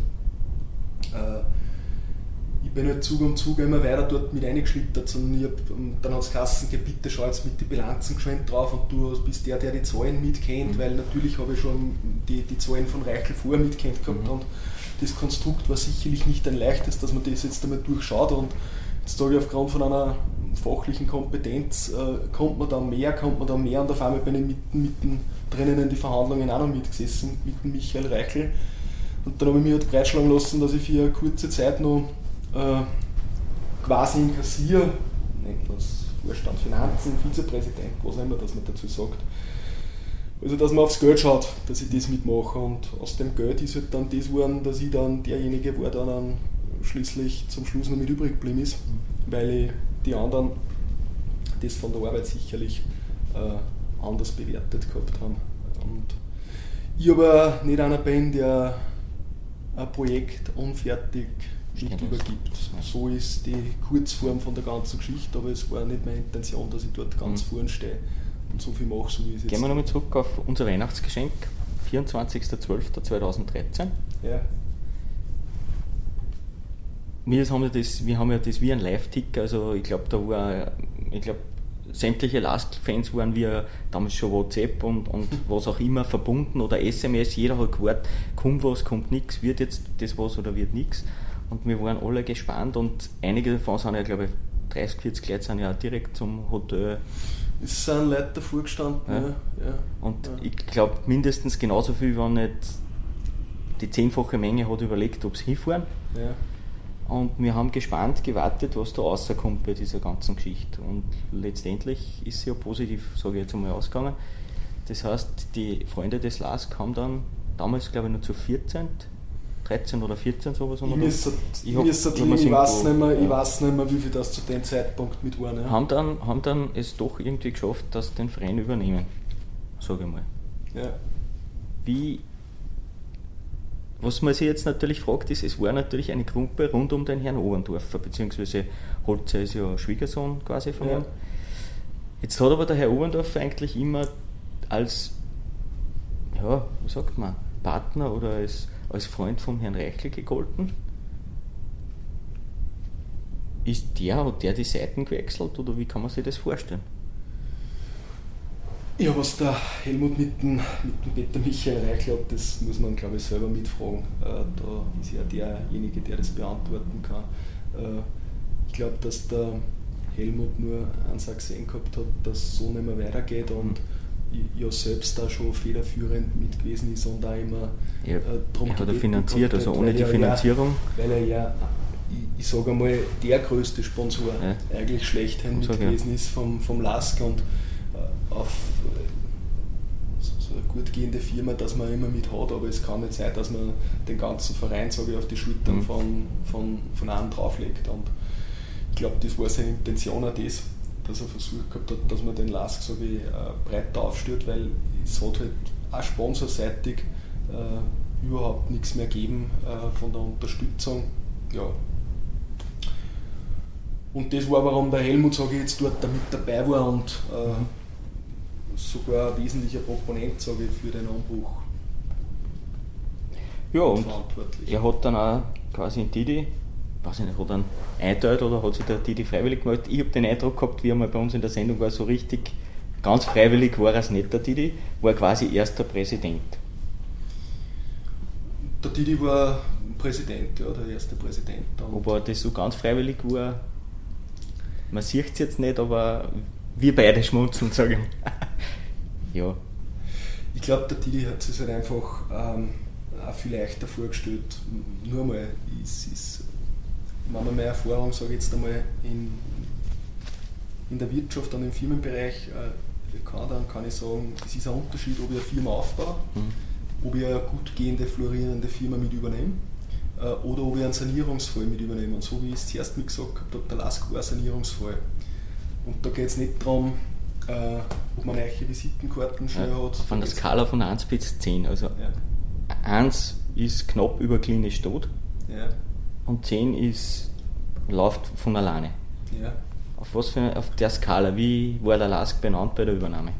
ich bin halt Zug um Zug immer weiter dort mit reingeschlittert, und dann hat es geheißen, bitte schau jetzt mit den Bilanzen geschwind drauf, und du bist der die Zahlen mitkennt, weil natürlich habe ich schon die Zahlen von Reichel vorher mitkennt gehabt, und das Konstrukt war sicherlich nicht ein leichtes, dass man das jetzt einmal durchschaut, und jetzt sage ich, aufgrund von einer fachlichen Kompetenz kommt man da mehr, und auf einmal bin ich mitten drinnen in die Verhandlungen auch noch mitgesessen, mit dem Michael Reichel, und dann habe ich mich halt breitschlagen lassen, dass ich für eine kurze Zeit noch quasi inkassiere, nennt man es Vorstand Finanzen, Vizepräsident, was auch immer, dass man dazu sagt. Also, dass man aufs Geld schaut, dass ich das mitmache, und aus dem Geld ist halt dann das geworden, dass ich dann derjenige war, der dann schließlich zum Schluss noch mit übrig geblieben ist, weil ich die anderen das von der Arbeit sicherlich anders bewertet gehabt haben. Und ich aber nicht einer bin, der ein Projekt unfertig nicht übergibt. So ist die Kurzform von der ganzen Geschichte, aber es war nicht meine Intention, dass ich dort ganz vorne stehe und so viel mache, so wie es jetzt. Gehen wir nochmal zurück auf unser Weihnachtsgeschenk, 24.12.2013. Ja. Wir haben ja das wie ein Live-Ticker, also ich glaube, sämtliche LASK-Fans waren wir damals schon WhatsApp und was auch immer verbunden oder SMS, jeder hat gewartet, kommt was, kommt nichts, wird jetzt das was oder wird nichts. Und wir waren alle gespannt, und einige davon sind ja, glaube ich, 30, 40 Leute sind ja auch direkt zum Hotel. Es sind Leute davor gestanden, ja. Und ich glaube, mindestens genauso viel, wenn nicht die 10-fache Menge hat überlegt, ob sie hinfahren. Ja. Und wir haben gespannt gewartet, was da rauskommt bei dieser ganzen Geschichte. Und letztendlich ist sie ja positiv, sage ich jetzt einmal, ausgegangen. Das heißt, die Freunde des LASK haben dann damals, glaube ich, noch zu 13 oder 14 sowas. Ich weiß nicht mehr, wie viel das zu dem Zeitpunkt mit waren. Ja. Haben dann es doch irgendwie geschafft, dass den Verein übernehmen, sage ich mal. Ja. Was man sich jetzt natürlich fragt, ist, es war natürlich eine Gruppe rund um den Herrn Oberndorfer, beziehungsweise Holzer ist ja Schwiegersohn quasi von ihm. Jetzt hat aber der Herr Oberndorfer eigentlich immer als, ja, wie sagt man, Partner oder als Freund vom Herrn Reichel gegolten. Hat der die Seiten gewechselt, oder wie kann man sich das vorstellen? Ja, was der Helmut mit dem Peter Michael Reichel hat, das muss man, glaube ich, selber mitfragen. Da ist ja derjenige, der das beantworten kann. Ich glaube, dass der Helmut nur eins gesehen gehabt hat, dass es so nicht mehr weitergeht, und ja selbst da schon federführend mit gewesen ist und auch immer darum hat er finanziert, also ohne die Finanzierung. Weil er ja, ich sage einmal, der größte Sponsor eigentlich schlechthin mit gewesen ist vom LASK, und auf so eine gut gehende Firma, dass man immer mit hat, aber es kann nicht sein, dass man den ganzen Verein, sage ich, auf die Schultern von einem drauflegt, und ich glaube, das war seine Intention auch das, dass er versucht gehabt hat, dass man den LASK, sage ich, breiter aufstellt, weil es hat halt auch sponsorseitig überhaupt nichts mehr gegeben von der Unterstützung. Ja. Und das war, warum der Helmut, sage ich, jetzt dort mit dabei war und sogar ein wesentlicher Proponent, sage ich, für den Anbruch. Ja, und er hat dann auch quasi in Didi, weiß ich nicht, hat er einteilt oder hat sich der Didi freiwillig gemeldet. Ich habe den Eindruck gehabt, wie er mal bei uns in der Sendung war, so richtig, ganz freiwillig war es nicht, der Didi, war quasi erster Präsident. Der Didi war Präsident, ja, der erste Präsident. Aber das so ganz freiwillig war, man sieht es jetzt nicht, aber wir beide schmunzeln, sage ich. Ja. Ich glaube, der Didi hat sich halt einfach auch viel leichter vorgestellt. Nur mal, wenn man meine Erfahrung, sage ich jetzt einmal, in der Wirtschaft und im Firmenbereich kann ich sagen, es ist ein Unterschied, ob ich eine Firma aufbaue, ob ich eine gut gehende, florierende Firma mit übernehme oder ob ich einen Sanierungsfall mit übernehme. Und so wie ich es zuerst mit gesagt habe, der Lask war ein Sanierungsfall. Und da geht es nicht darum, ob man neue Visitenkarten schnell hat. Von der Skala von 1 bis 10. Also 1 ist knapp über klinisch tot und 10 läuft von alleine. Ja. Auf der Skala, wie war der Lask benannt bei der Übernahme?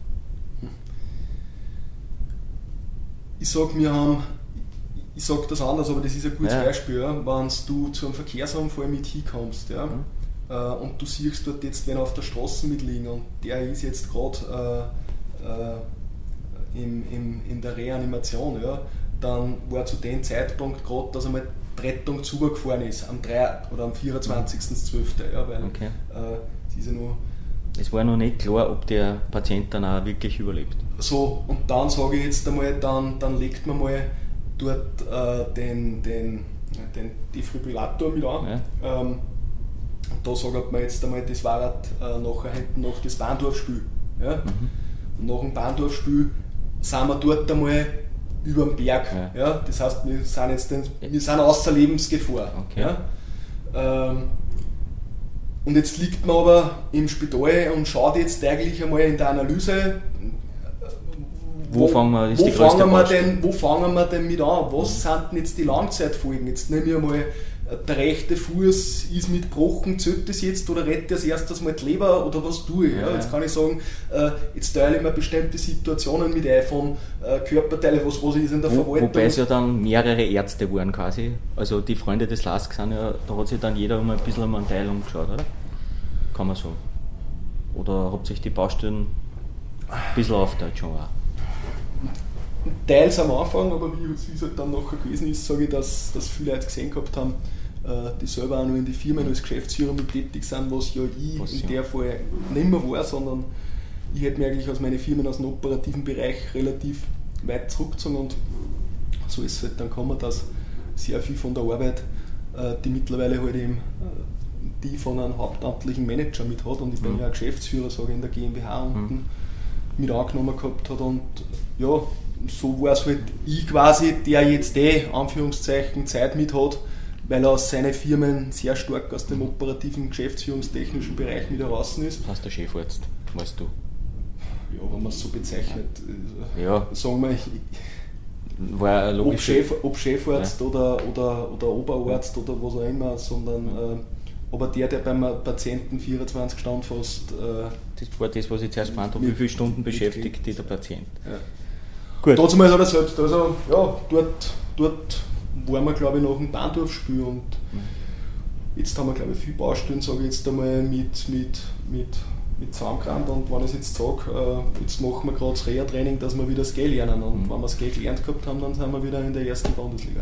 Ich sage das anders, aber das ist ein gutes Beispiel. Ja. Wenn du zu einem Verkehrsunfall mit hinkommst, und du siehst dort jetzt wen auf der Straße mitliegen und der ist jetzt gerade in der Reanimation, dann war zu dem Zeitpunkt gerade, dass einmal die Rettung zugefahren ist, am 3. oder am 24.12. Weil es ist ja nur... Es war noch nicht klar, ob der Patient dann auch wirklich überlebt. So, und dann sage ich jetzt einmal, dann legt man mal dort den Defibrillator mit an. Ja. Und da sagt man jetzt einmal, das war nachher hinten noch das Bahndorfspiel. Ja? Und nach dem Bahndorfspiel sind wir dort einmal über dem Berg. Ja. Ja? Das heißt, wir sind außer Lebensgefahr. Okay. Ja? Und jetzt liegt man aber im Spital und schaut jetzt eigentlich einmal in der Analyse, wo fangen wir denn mit an? Was sind denn jetzt die Langzeitfolgen? Jetzt nehme ich einmal, der rechte Fuß ist mit gebrochen, zählt das jetzt oder rettet das erst mal die Leber oder was tue ich? Ja, jetzt kann ich sagen, jetzt teile ich mir bestimmte Situationen mit ein von Körperteile, was ist in der Verwaltung. Wobei es ja dann mehrere Ärzte waren quasi. Also die Freunde des Lask sind ja, da hat sich dann jeder um ein bisschen um einen Teil umgeschaut, oder? Kann man sagen. Oder habt sich die Baustellen ein bisschen aufteilt schon auch? Teils am Anfang, aber wie es halt dann nachher gewesen ist, sage ich, dass viele Leute gesehen gehabt haben, die selber auch noch in die Firmen als Geschäftsführer mit tätig sind, was ja ich in der Fall nicht mehr war, sondern ich hätte mir eigentlich aus meinen Firmen aus dem operativen Bereich relativ weit zurückgezogen und so ist es halt dann gekommen, dass sehr viel von der Arbeit, die mittlerweile halt eben die von einem hauptamtlichen Manager mit hat und ich bin ja ein Geschäftsführer, sage ich, in der GmbH unten mit angenommen gehabt hat und ja, so war es halt ich quasi, der jetzt Anführungszeichen Zeit mit hat, weil er aus seinen Firmen sehr stark aus dem operativen, geschäftsführungstechnischen Bereich mit heraus ist. Hast du Chefarzt, weißt du? Ja, wenn man es so bezeichnet. Ja. Sagen wir, war logisch. Ob Chefarzt oder Oberarzt oder was auch immer, sondern aber der beim Patienten 24 Stunden fast... das war das, was ich zuerst gemeint habe, wie viele Stunden beschäftigt der Patient. Ja. Gut. Trotzdem hat er selbst, also ja, dort waren wir glaube ich nach dem Bahndorfspiel und jetzt haben wir glaube ich viele Baustellen, sage ich jetzt einmal mit zusammengerannt und wenn ich jetzt sage, jetzt machen wir gerade das Reha-Training, dass wir wieder das G lernen und wenn wir das G gelernt gehabt haben, dann sind wir wieder in der ersten Bundesliga.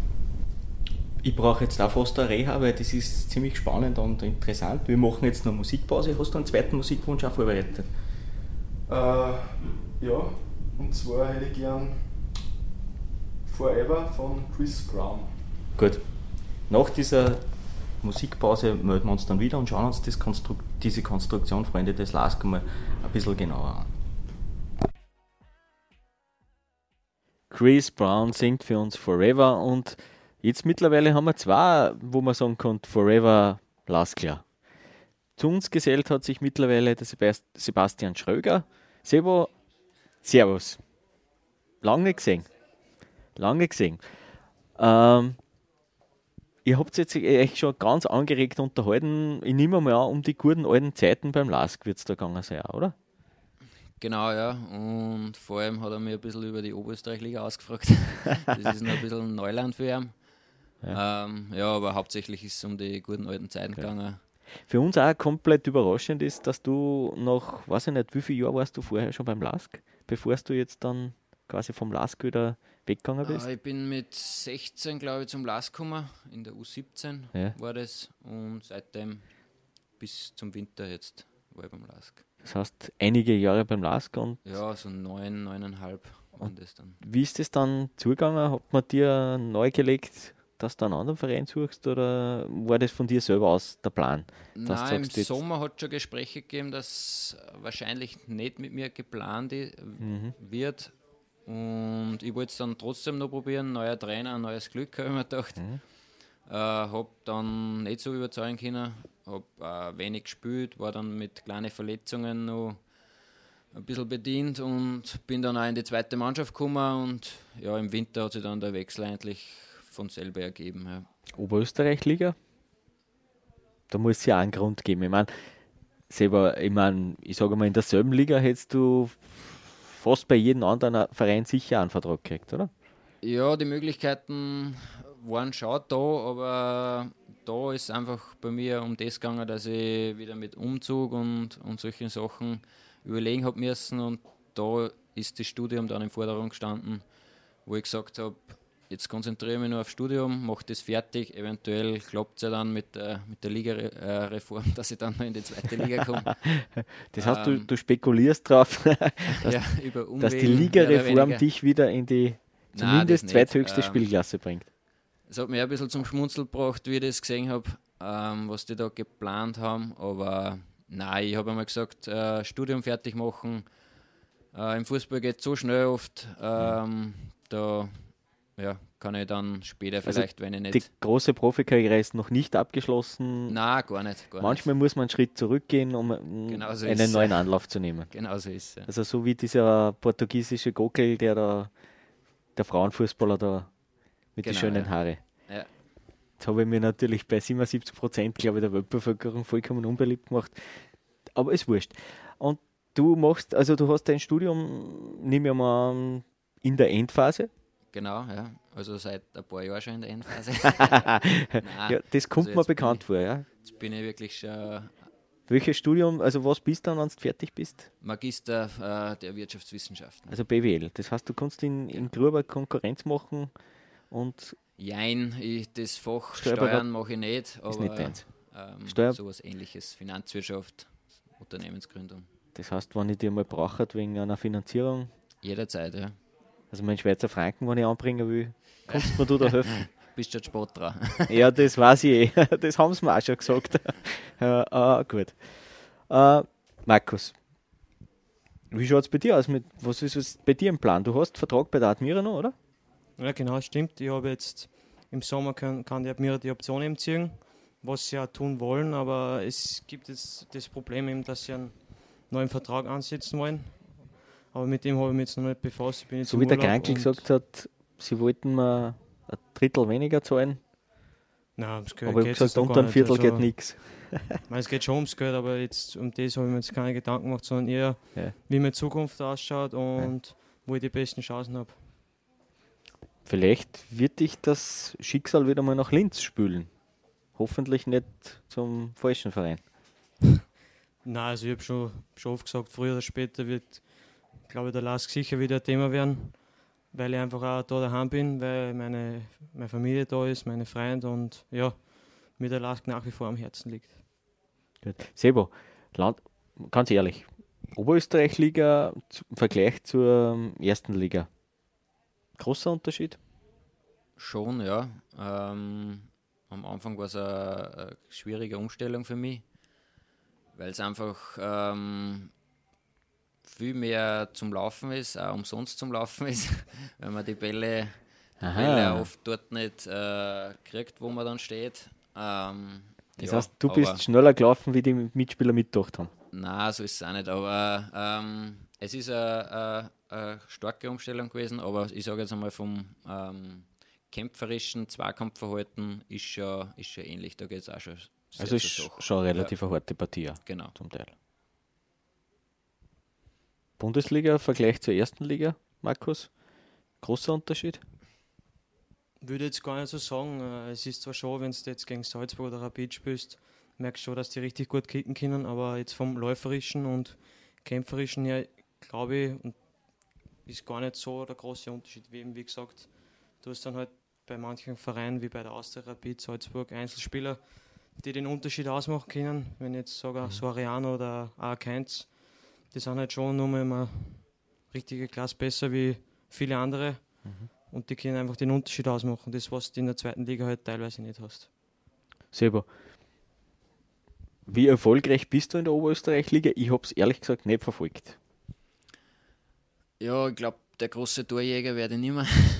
Ich brauche jetzt auch fast eine Reha, weil das ist ziemlich spannend und interessant. Wir machen jetzt noch Musikpause. Hast du einen zweiten Musikwunsch auch vorbereitet? Ja, und zwar hätte ich gern Forever von Chris Brown. Gut. Nach dieser Musikpause melden wir uns dann wieder und schauen uns diese Konstruktion, Freunde des Lask, mal ein bisschen genauer an. Chris Brown singt für uns Forever und jetzt mittlerweile haben wir zwei, wo man sagen kann, Forever Laskler. Zu uns gesellt hat sich mittlerweile der Sebastian Schröger. Sebo, servus. Lange nicht gesehen. Ihr habt jetzt echt schon ganz angeregt unterhalten. Ich nehme mal an, um die guten alten Zeiten beim Lask wird es da gegangen sein, oder? Genau, ja. Und vor allem hat er mich ein bisschen über die Oberösterreich-Liga ausgefragt. Das ist noch ein bisschen Neuland für ihn. Ja, aber hauptsächlich ist es um die guten alten Zeiten gegangen. Für uns auch komplett überraschend ist, dass du nach, weiß ich nicht, wie viele Jahre warst du vorher schon beim Lask, bevor du jetzt dann quasi vom Lask wieder weggegangen bist? Ich bin mit 16, glaube ich, zum LASK gekommen, in der U17 war das, und seitdem bis zum Winter jetzt war ich beim LASK. Das heißt, einige Jahre beim LASK und... Ja, so 9,5 waren das dann. Wie ist das dann zugegangen? Hat man dir neu gelegt, dass du einen anderen Verein suchst, oder war das von dir selber aus der Plan? Nein, im Sommer hat es schon Gespräche gegeben, dass wahrscheinlich nicht mit mir geplant wird. Und ich wollte es dann trotzdem noch probieren. Neuer Trainer, neues Glück, habe ich mir gedacht. Habe dann nicht so überzeugen können. Habe wenig gespielt, war dann mit kleinen Verletzungen noch ein bisschen bedient und bin dann auch in die zweite Mannschaft gekommen. Und ja, im Winter hat sich dann der Wechsel eigentlich von selber ergeben. Ja. Oberösterreich-Liga? Da muss es ja auch einen Grund geben. Ich sage mal, in derselben Liga hättest du fast bei jedem anderen Verein sicher einen Vertrag gekriegt, oder? Ja, die Möglichkeiten waren schon da, aber da ist einfach bei mir um das gegangen, dass ich wieder mit Umzug und solchen Sachen überlegen habe müssen, und da ist das Studium dann im Vordergrund gestanden, wo ich gesagt habe, jetzt konzentriere ich mich nur aufs Studium, mache das fertig, eventuell klappt es ja dann mit der Liga-Reform, dass ich dann noch in die zweite Liga komme. Das heißt, du spekulierst drauf, dass die Liga-Reform dich wieder in die zumindest zweithöchste Spielklasse bringt. Es hat mich ein bisschen zum Schmunzeln gebracht, wie ich das gesehen habe, was die da geplant haben, aber nein, ich habe einmal gesagt, Studium fertig machen, im Fußball geht es so schnell oft, da kann ich dann später vielleicht, wenn ich nicht... Die große Profikarriere ist noch nicht abgeschlossen. Nein, gar nicht. Manchmal muss man einen Schritt zurückgehen, um einen neuen Anlauf zu nehmen. Genau so ist es. Ja. Also so wie dieser portugiesische Gockel, der Frauenfußballer da mit den schönen Haaren. Ja. Jetzt habe ich mir natürlich bei 77%, glaube ich, der Weltbevölkerung vollkommen unbeliebt gemacht. Aber ist wurscht. Und du hast dein Studium, nehme ich mal an, in der Endphase. Genau, ja. Also seit ein paar Jahren schon in der Endphase. Ja, das kommt mir bekannt vor, ja. Jetzt bin ich wirklich schon... Welches Studium, also was bist du dann, wenn du fertig bist? Magister der Wirtschaftswissenschaften. Also BWL. Das heißt, du kannst in Gruber Konkurrenz machen und... Jein, das Fach Steuern mache ich nicht, aber ist nicht deins. Sowas Ähnliches, Finanzwirtschaft, Unternehmensgründung. Das heißt, wenn ich dir mal brauche wegen einer Finanzierung... Jederzeit, ja. Also mein Schweizer Franken, wenn ich anbringen will, kannst du mir da helfen? Bist schon Sport dran. Ja, das weiß ich eh. Das haben sie mir auch schon gesagt. Gut. Markus, wie schaut es bei dir aus? Was ist bei dir im Plan? Du hast Vertrag bei der Admira noch, oder? Ja, genau, stimmt. Ich habe jetzt im Sommer kann die Admira die Option eben ziehen, was sie ja tun wollen, aber es gibt jetzt das Problem eben, dass sie einen neuen Vertrag ansetzen wollen. Aber mit dem habe ich mich jetzt noch nicht befasst. Ich bin jetzt so wie der Krankel gesagt hat, sie wollten mir ein Drittel weniger zahlen. Nein, das Geld aber ich habe gesagt, unter ein Viertel geht nichts. Es geht schon ums Geld, aber jetzt um das habe ich mir jetzt keine Gedanken gemacht, sondern eher, wie meine Zukunft ausschaut und wo ich die besten Chancen habe. Vielleicht wird dich das Schicksal wieder mal nach Linz spülen. Hoffentlich nicht zum falschen Verein. Nein, also ich habe schon oft gesagt, früher oder später wird, glaube ich, der LASK sicher wieder ein Thema werden, weil ich einfach auch da daheim bin, weil meine Familie da ist, meine Freunde und ja, mir der LASK nach wie vor am Herzen liegt. Gut. Sebo, ganz ehrlich, Oberösterreich-Liga im Vergleich zur ersten Liga, großer Unterschied? Schon, ja. Am Anfang war es eine schwierige Umstellung für mich, weil es einfach viel mehr zum Laufen ist, auch umsonst zum Laufen ist, weil man die Bälle oft dort nicht kriegt, wo man dann steht. Das heißt, du bist schneller gelaufen, wie die Mitspieler mitgedacht haben? Nein, so ist es auch nicht, aber es ist eine starke Umstellung gewesen, aber ich sage jetzt einmal vom kämpferischen Zweikampfverhalten ist schon ähnlich, da geht es auch schon sehr also ist schon eine relativ harte Partie, ja, genau. Zum Teil. Bundesliga, Vergleich zur ersten Liga, Markus? Großer Unterschied? Würde jetzt gar nicht so sagen. Es ist zwar schon, wenn du jetzt gegen Salzburg oder Rapid spielst, merkst du schon, dass die richtig gut kicken können, aber jetzt vom läuferischen und kämpferischen her, glaube ich, und ist gar nicht so der große Unterschied. Wie gesagt, du hast dann halt bei manchen Vereinen wie bei der Austria, Rapid, Salzburg Einzelspieler, die den Unterschied ausmachen können. Wenn ich jetzt sage, so Ariano oder AK1, die sind halt schon nur eine richtige Klasse besser wie viele andere. Und die können einfach den Unterschied ausmachen. Das, was du in der zweiten Liga halt teilweise nicht hast. Selber. Wie erfolgreich bist du in der Oberösterreich-Liga? Ich habe es ehrlich gesagt nicht verfolgt. Ja, ich glaube, der große Torjäger werde ich nicht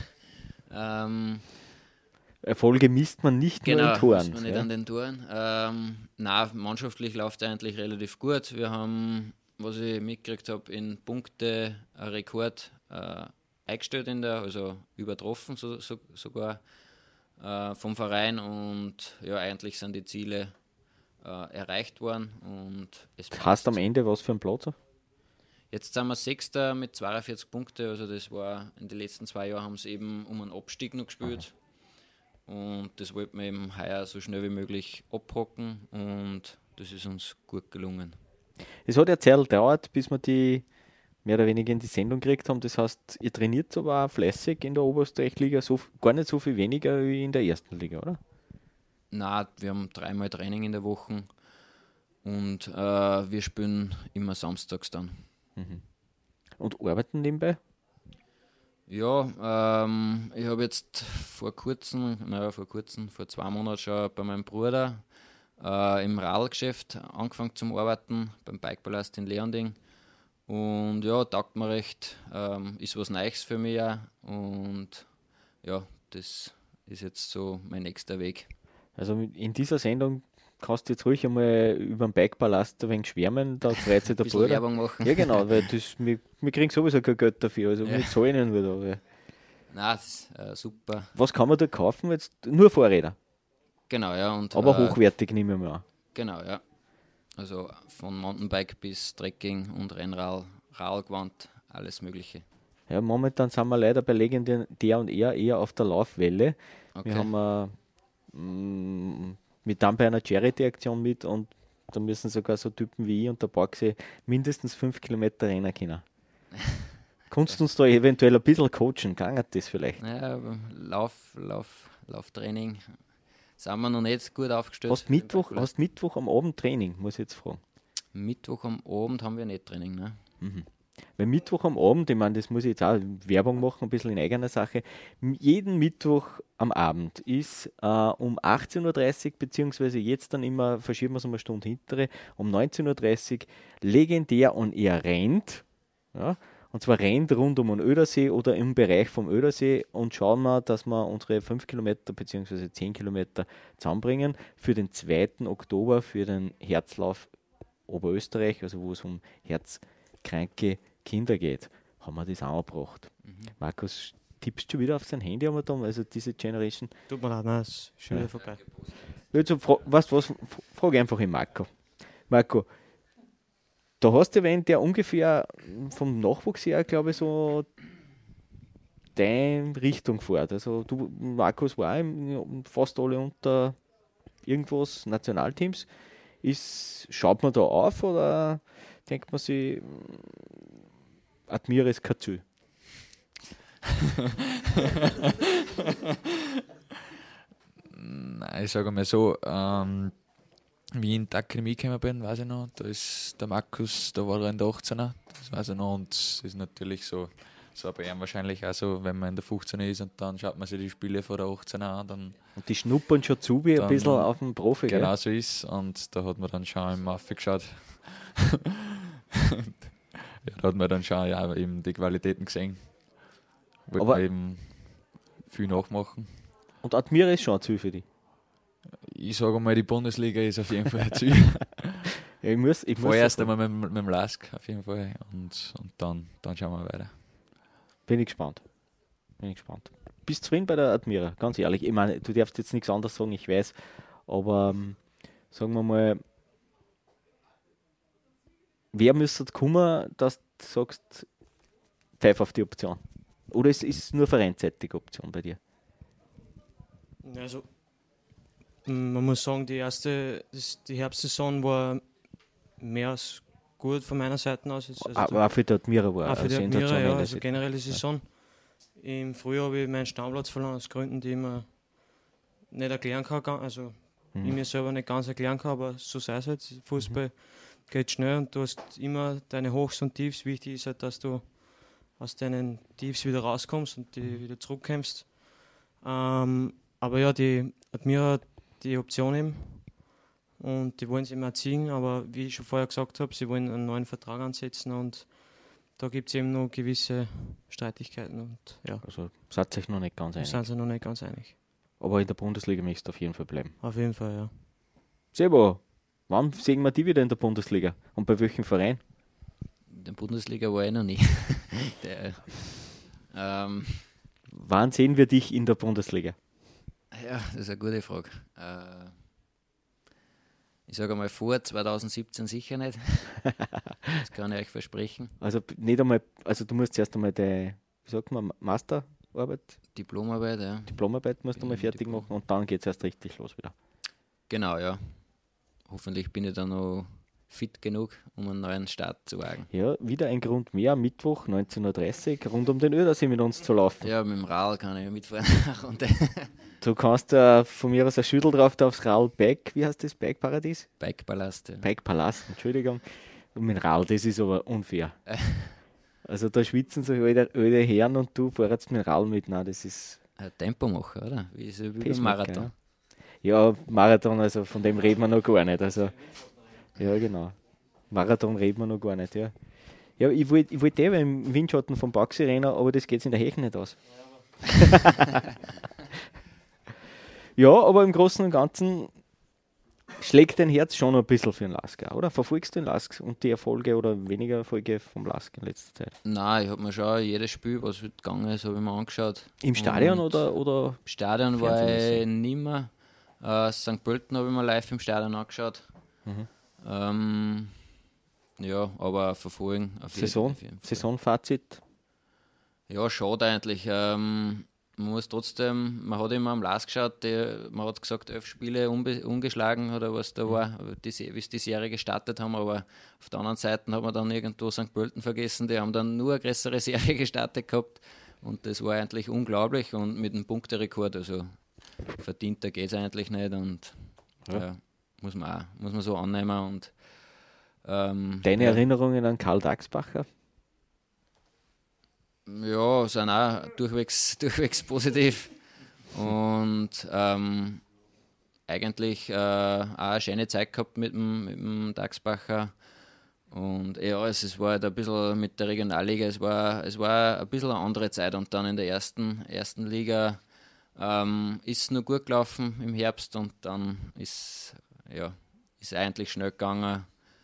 mehr. Erfolge misst man nicht nur in Toren. Misst man nicht an den Toren. Nein, mannschaftlich läuft es eigentlich relativ gut. Wir haben, was ich mitgekriegt habe, in Punkte einen Rekord eingestellt, also übertroffen sogar vom Verein. Und ja, eigentlich sind die Ziele erreicht worden. Und es hast am Ende was für ein Platz? Jetzt sind wir Sechster mit 42 Punkten. Also das war in den letzten 2 Jahren haben sie eben um einen Abstieg noch gespielt. Und das wollten wir eben heuer so schnell wie möglich abhocken. Und das ist uns gut gelungen. Es hat ja Zeit gedauert, bis wir die mehr oder weniger in die Sendung gekriegt haben. Das heißt, ihr trainiert aber auch fleißig in der Oberösterreich-Liga, gar nicht so viel weniger wie in der ersten Liga, oder? Nein, wir haben 3-mal Training in der Woche und wir spielen immer samstags dann. Und arbeiten nebenbei? Ja, ich habe jetzt vor 2 Monaten schon bei meinem Bruder im Radlgeschäft angefangen zum Arbeiten, beim Bikepalast in Leonding. Und ja, taugt mir recht, ist was Neues für mich auch. Und ja, das ist jetzt so mein nächster Weg. Also in dieser Sendung kannst du jetzt ruhig einmal über den Bikepalast ein wenig schwärmen, da freut sich der Bruder. Werbung machen. Ja genau, weil wir kriegen sowieso kein Geld dafür, also wir zahlen ihn wieder. Nein, das ist super. Was kann man da kaufen? Jetzt nur Fahrräder? Genau, ja. Und, aber hochwertig nehmen wir mal an. Genau, ja. Also von Mountainbike bis Trekking und Rennrad, Radlgewand, alles Mögliche. Ja, momentan sind wir leider bei Legendär und eher auf der Laufwelle. Okay. Wir haben mit dann bei einer Charity-Aktion mit und da müssen sogar so Typen wie ich und der Borgsee mindestens 5 Kilometer rennen können. Kannst du uns da eventuell ein bisschen coachen? Ging das vielleicht? Ja, Lauftraining sind wir noch nicht gut aufgestellt. Hast Mittwoch am Abend Training, muss ich jetzt fragen. Mittwoch am Abend haben wir nicht Training, ne? Weil Mittwoch am Abend, ich meine, das muss ich jetzt auch Werbung machen, ein bisschen in eigener Sache. Jeden Mittwoch am Abend ist um 18.30 Uhr, beziehungsweise jetzt dann immer, verschieben wir es um eine Stunde hintere, um 19.30 Uhr Legendär und er rennt. Ja, und zwar rennt rund um den Ödersee oder im Bereich vom Ödersee und schauen wir, dass wir unsere 5 Kilometer bzw. 10 Kilometer zusammenbringen für den 2. Oktober für den Herzlauf Oberösterreich, also wo es um herzkranke Kinder geht. Haben wir das auch gebracht. Markus, tippst du schon wieder auf sein Handy, also diese Generation? Tut mir leid, nein, ist schon wieder vorbei. Also, frage einfach den Marco. Marco, da hast du wen, der ungefähr vom Nachwuchs her, glaube ich, so deine Richtung fährt. Also du, Markus, war fast alle unter irgendwas Nationalteams. Schaut man da auf oder denkt man sich, Admira ist kein Ziel? Nein, ich sage mal so, wie ich in die Akademie gekommen bin, weiß ich noch, da ist der Markus, da war er in der 18er, das weiß ich noch, und es ist natürlich so bei ihm wahrscheinlich auch so, wenn man in der 15er ist und dann schaut man sich die Spiele von der 18er an, dann... Und die schnuppern schon zu wie ein bisschen auf dem Profi, genau, gell? so ist, und da hat man dann schon im Affe geschaut. Ja, da hat man dann schon eben die Qualitäten gesehen. Wollte man eben viel nachmachen. Und Admira ist schon ein Ziel für dich? Ich sage mal, die Bundesliga ist auf jeden Fall ein Ziel. Ja, ich muss vorerst einmal mit dem Lask auf jeden Fall und dann schauen wir weiter. Bin ich gespannt. Bist du zufrieden bei der Admira? Ganz ehrlich, ich meine, du darfst jetzt nichts anderes sagen, ich weiß, aber sagen wir mal, wer müsste kommen, dass du sagst, pfeif auf die Option? Oder ist es nur vereinsseitige Option bei dir? Also, man muss sagen, die Herbstsaison war mehr als gut von meiner Seite aus. Jetzt, Aber auch für die Admira war auch für die Sensation. Admira, ja, in der also generell die Saison. Im Frühjahr habe ich meinen Stammplatz verloren, aus Gründen, die ich mir nicht erklären kann. Also ich mir selber nicht ganz erklären kann, aber so sei es halt. Fußball geht schnell und du hast immer deine Hochs und Tiefs. Wichtig ist halt, dass du aus deinen Tiefs wieder rauskommst und die wieder zurückkämpfst. Aber ja, die Admira hat die Option eben und die wollen sie immer ziehen, aber wie ich schon vorher gesagt habe, sie wollen einen neuen Vertrag ansetzen und da gibt es eben noch gewisse Streitigkeiten. Und, ja. Also seid ihr euch noch nicht ganz einig? Sind sie noch nicht ganz einig. Aber in der Bundesliga möchtest du auf jeden Fall bleiben. Auf jeden Fall, ja. Sebo, wann sehen wir die wieder in der Bundesliga? Und bei welchem Verein? In der Bundesliga war ich noch nie. Wann sehen wir dich in der Bundesliga? Ja, das ist eine gute Frage. Ich sage einmal vor 2017 sicher nicht. Das kann ich euch versprechen. Also nicht einmal, also du musst zuerst einmal die, wie sagt man, Masterarbeit? Diplomarbeit, ja. Diplomarbeit musst du mal fertig machen und dann geht es erst richtig los wieder. Genau, ja. Hoffentlich bin ich dann noch fit genug, um einen neuen Start zu wagen. Ja, wieder ein Grund mehr, Mittwoch 19.30 Uhr rund um den Ödersee mit uns zu laufen. Ja, mit dem Rad kann ich mitfahren. Du kannst von mir aus ein Schüttel drauf, da aufs Rad Bike, wie heißt das, Bike-Paradies? Bike-Palast, ja. Bike-Palast, Entschuldigung. Und mit dem Rad, das ist aber unfair. Also da schwitzen sich alle Herren und du fährst mit dem Rad mit, nein, das ist... Ein Tempomacher, oder? Wie so wie beim Marathon. Ja, Marathon, also von dem reden wir noch gar nicht, also... Ja, genau. Marathon reden wir noch gar nicht, ja. Ja, ich wollte im Windschatten vom Baxi rennen, aber das geht in der Hechen nicht aus. Ja, aber im Großen und Ganzen schlägt dein Herz schon ein bisschen für den Lask, oder? Verfolgst du den Lask und die Erfolge oder weniger Erfolge vom Lask in letzter Zeit? Nein, ich habe mir schon jedes Spiel, was heute gegangen ist, habe ich mir angeschaut. Im Stadion und oder? Im Stadion war ich nicht mehr. St. Pölten habe ich mir live im Stadion angeschaut. Ja, aber verfolgen. Auf jeden Fall. Saisonfazit? Ja, schade eigentlich. Man muss trotzdem, man hat immer am Lask geschaut, man hat gesagt, 11 Spiele ungeschlagen oder was da war, wie sie die Serie gestartet haben, aber auf der anderen Seite hat man dann irgendwo St. Pölten vergessen, die haben dann nur eine größere Serie gestartet gehabt und das war eigentlich unglaublich und mit einem Punkterekord, also verdienter geht es eigentlich nicht und ja, muss man so annehmen und deine Erinnerungen an Karl Daxbacher? Ja, sind auch durchwegs positiv und eigentlich auch eine schöne Zeit gehabt mit dem Daxbacher und ja, es war halt ein bisschen mit der Regionalliga, es war ein bisschen eine andere Zeit und dann in der ersten Liga ist es noch gut gelaufen im Herbst und dann ist eigentlich schnell gegangen.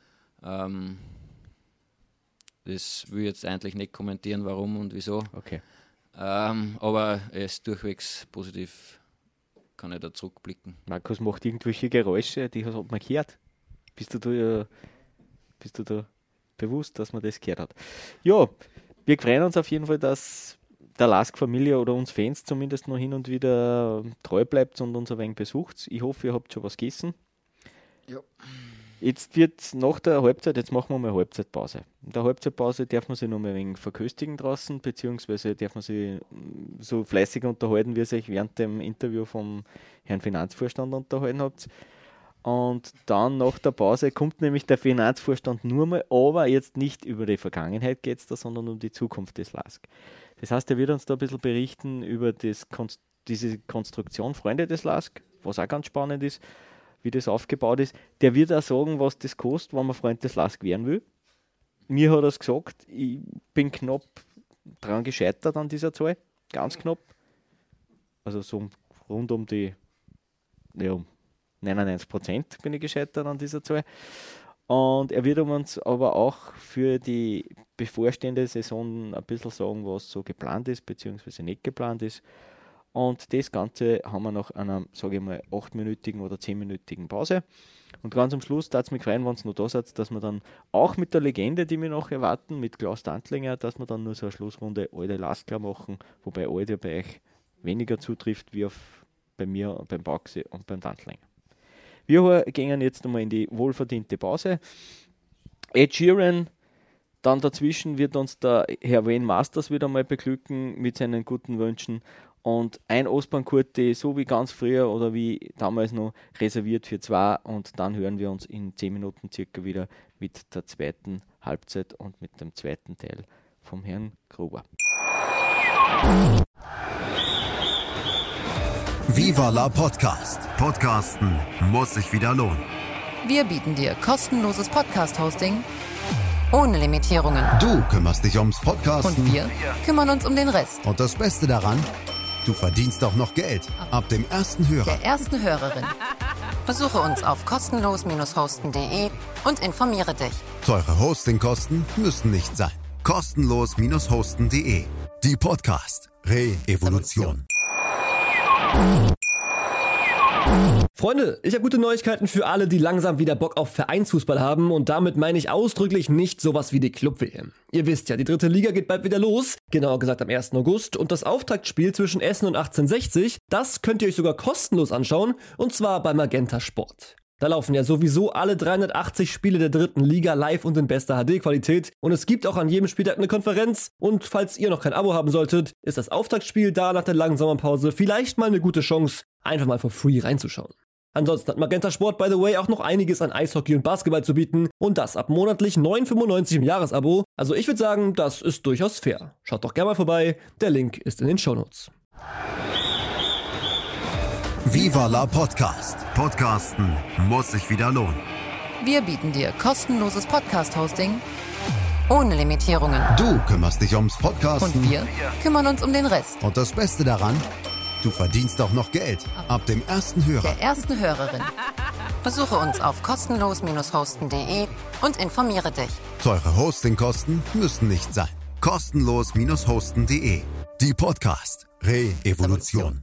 Das will ich jetzt eigentlich nicht kommentieren, warum und wieso. Okay. Aber es ist durchwegs positiv, kann ich da zurückblicken. Markus macht irgendwelche Geräusche, die hat man gehört. Bist du da bewusst, dass man das gehört hat? Ja, wir freuen uns auf jeden Fall, dass der Lask-Familie oder uns Fans zumindest noch hin und wieder treu bleibt und uns ein wenig besucht. Ich hoffe, ihr habt schon was gegessen. Ja. Jetzt wird nach der Halbzeit, jetzt machen wir mal eine Halbzeitpause. In der Halbzeitpause darf man sich noch mal ein wenig verköstigen draußen, beziehungsweise darf man sich so fleißig unterhalten, wie ihr euch während dem Interview vom Herrn Finanzvorstand unterhalten habt. Und dann nach der Pause kommt nämlich der Finanzvorstand nur mal, aber jetzt nicht über die Vergangenheit geht es da, sondern um die Zukunft des LASK. Das heißt, er wird uns da ein bisschen berichten über diese Konstruktion Freunde des LASK, was auch ganz spannend ist, wie das aufgebaut ist. Der wird auch sagen, was das kostet, wenn man Freund des LASK werden will. Mir hat er es gesagt, ich bin knapp dran gescheitert an dieser Zahl, ganz knapp. Also so rund um die 99% bin ich gescheitert an dieser Zahl. Und er wird uns aber auch für die bevorstehende Saison ein bisschen sagen, was so geplant ist, beziehungsweise nicht geplant ist. Und das Ganze haben wir nach einer, sage ich mal, 8-minütigen oder 10-minütigen Pause. Und ganz am Schluss darf es mich freuen, wenn es noch da seid, dass wir dann auch mit der Legende, die wir noch erwarten, mit Klaus Dantlinger, dass wir dann nur so eine Schlussrunde alte Laskler machen, wobei alte bei euch weniger zutrifft wie bei mir, beim Baxi und beim Dantlinger. Wir gehen jetzt nochmal in die wohlverdiente Pause. Ed Sheeran. Dann dazwischen wird uns der Herr Wayne Masters wieder mal beglücken mit seinen guten Wünschen. Und ein Ostbahnkurti, so wie ganz früher oder wie damals noch, reserviert für 2. Und dann hören wir uns in 10 Minuten circa wieder mit der zweiten Halbzeit und mit dem zweiten Teil vom Herrn Gruber. Viva la Podcast. Podcasten muss sich wieder lohnen. Wir bieten dir kostenloses Podcast-Hosting ohne Limitierungen. Du kümmerst dich ums Podcasten. Und wir kümmern uns um den Rest. Und das Beste daran, du verdienst auch noch Geld. Ab dem ersten Hörer. Der ersten Hörerin. Besuche uns auf kostenlos-hosten.de und informiere dich. Teure Hostingkosten müssen nicht sein. Kostenlos-hosten.de. Die Podcast Re-Evolution. Freunde, ich habe gute Neuigkeiten für alle, die langsam wieder Bock auf Vereinsfußball haben, und damit meine ich ausdrücklich nicht sowas wie die Club-WM. Ihr wisst ja, die 3. Liga geht bald wieder los, genauer gesagt am 1. August, und das Auftaktspiel zwischen Essen und 1860, das könnt ihr euch sogar kostenlos anschauen, und zwar bei Magenta Sport. Da laufen ja sowieso alle 380 Spiele der 3. Liga live und in bester HD-Qualität, und es gibt auch an jedem Spieltag eine Konferenz, und falls ihr noch kein Abo haben solltet, ist das Auftaktspiel da nach der langen Sommerpause vielleicht mal eine gute Chance, einfach mal for free reinzuschauen. Ansonsten hat Magenta Sport, by the way, auch noch einiges an Eishockey und Basketball zu bieten, und das ab monatlich 9,95 im Jahresabo. Also ich würde sagen, das ist durchaus fair. Schaut doch gerne mal vorbei, der Link ist in den Shownotes. Viva la Podcast. Podcasten muss sich wieder lohnen. Wir bieten dir kostenloses Podcast-Hosting ohne Limitierungen. Du kümmerst dich ums Podcasten. Und wir kümmern uns um den Rest. Und das Beste daran, du verdienst auch noch Geld. Ab dem ersten Hörer. Der ersten Hörerin. Besuche uns auf kostenlos-hosten.de und informiere dich. Teure Hostingkosten müssen nicht sein. Kostenlos-hosten.de. Die Podcast Re-Evolution.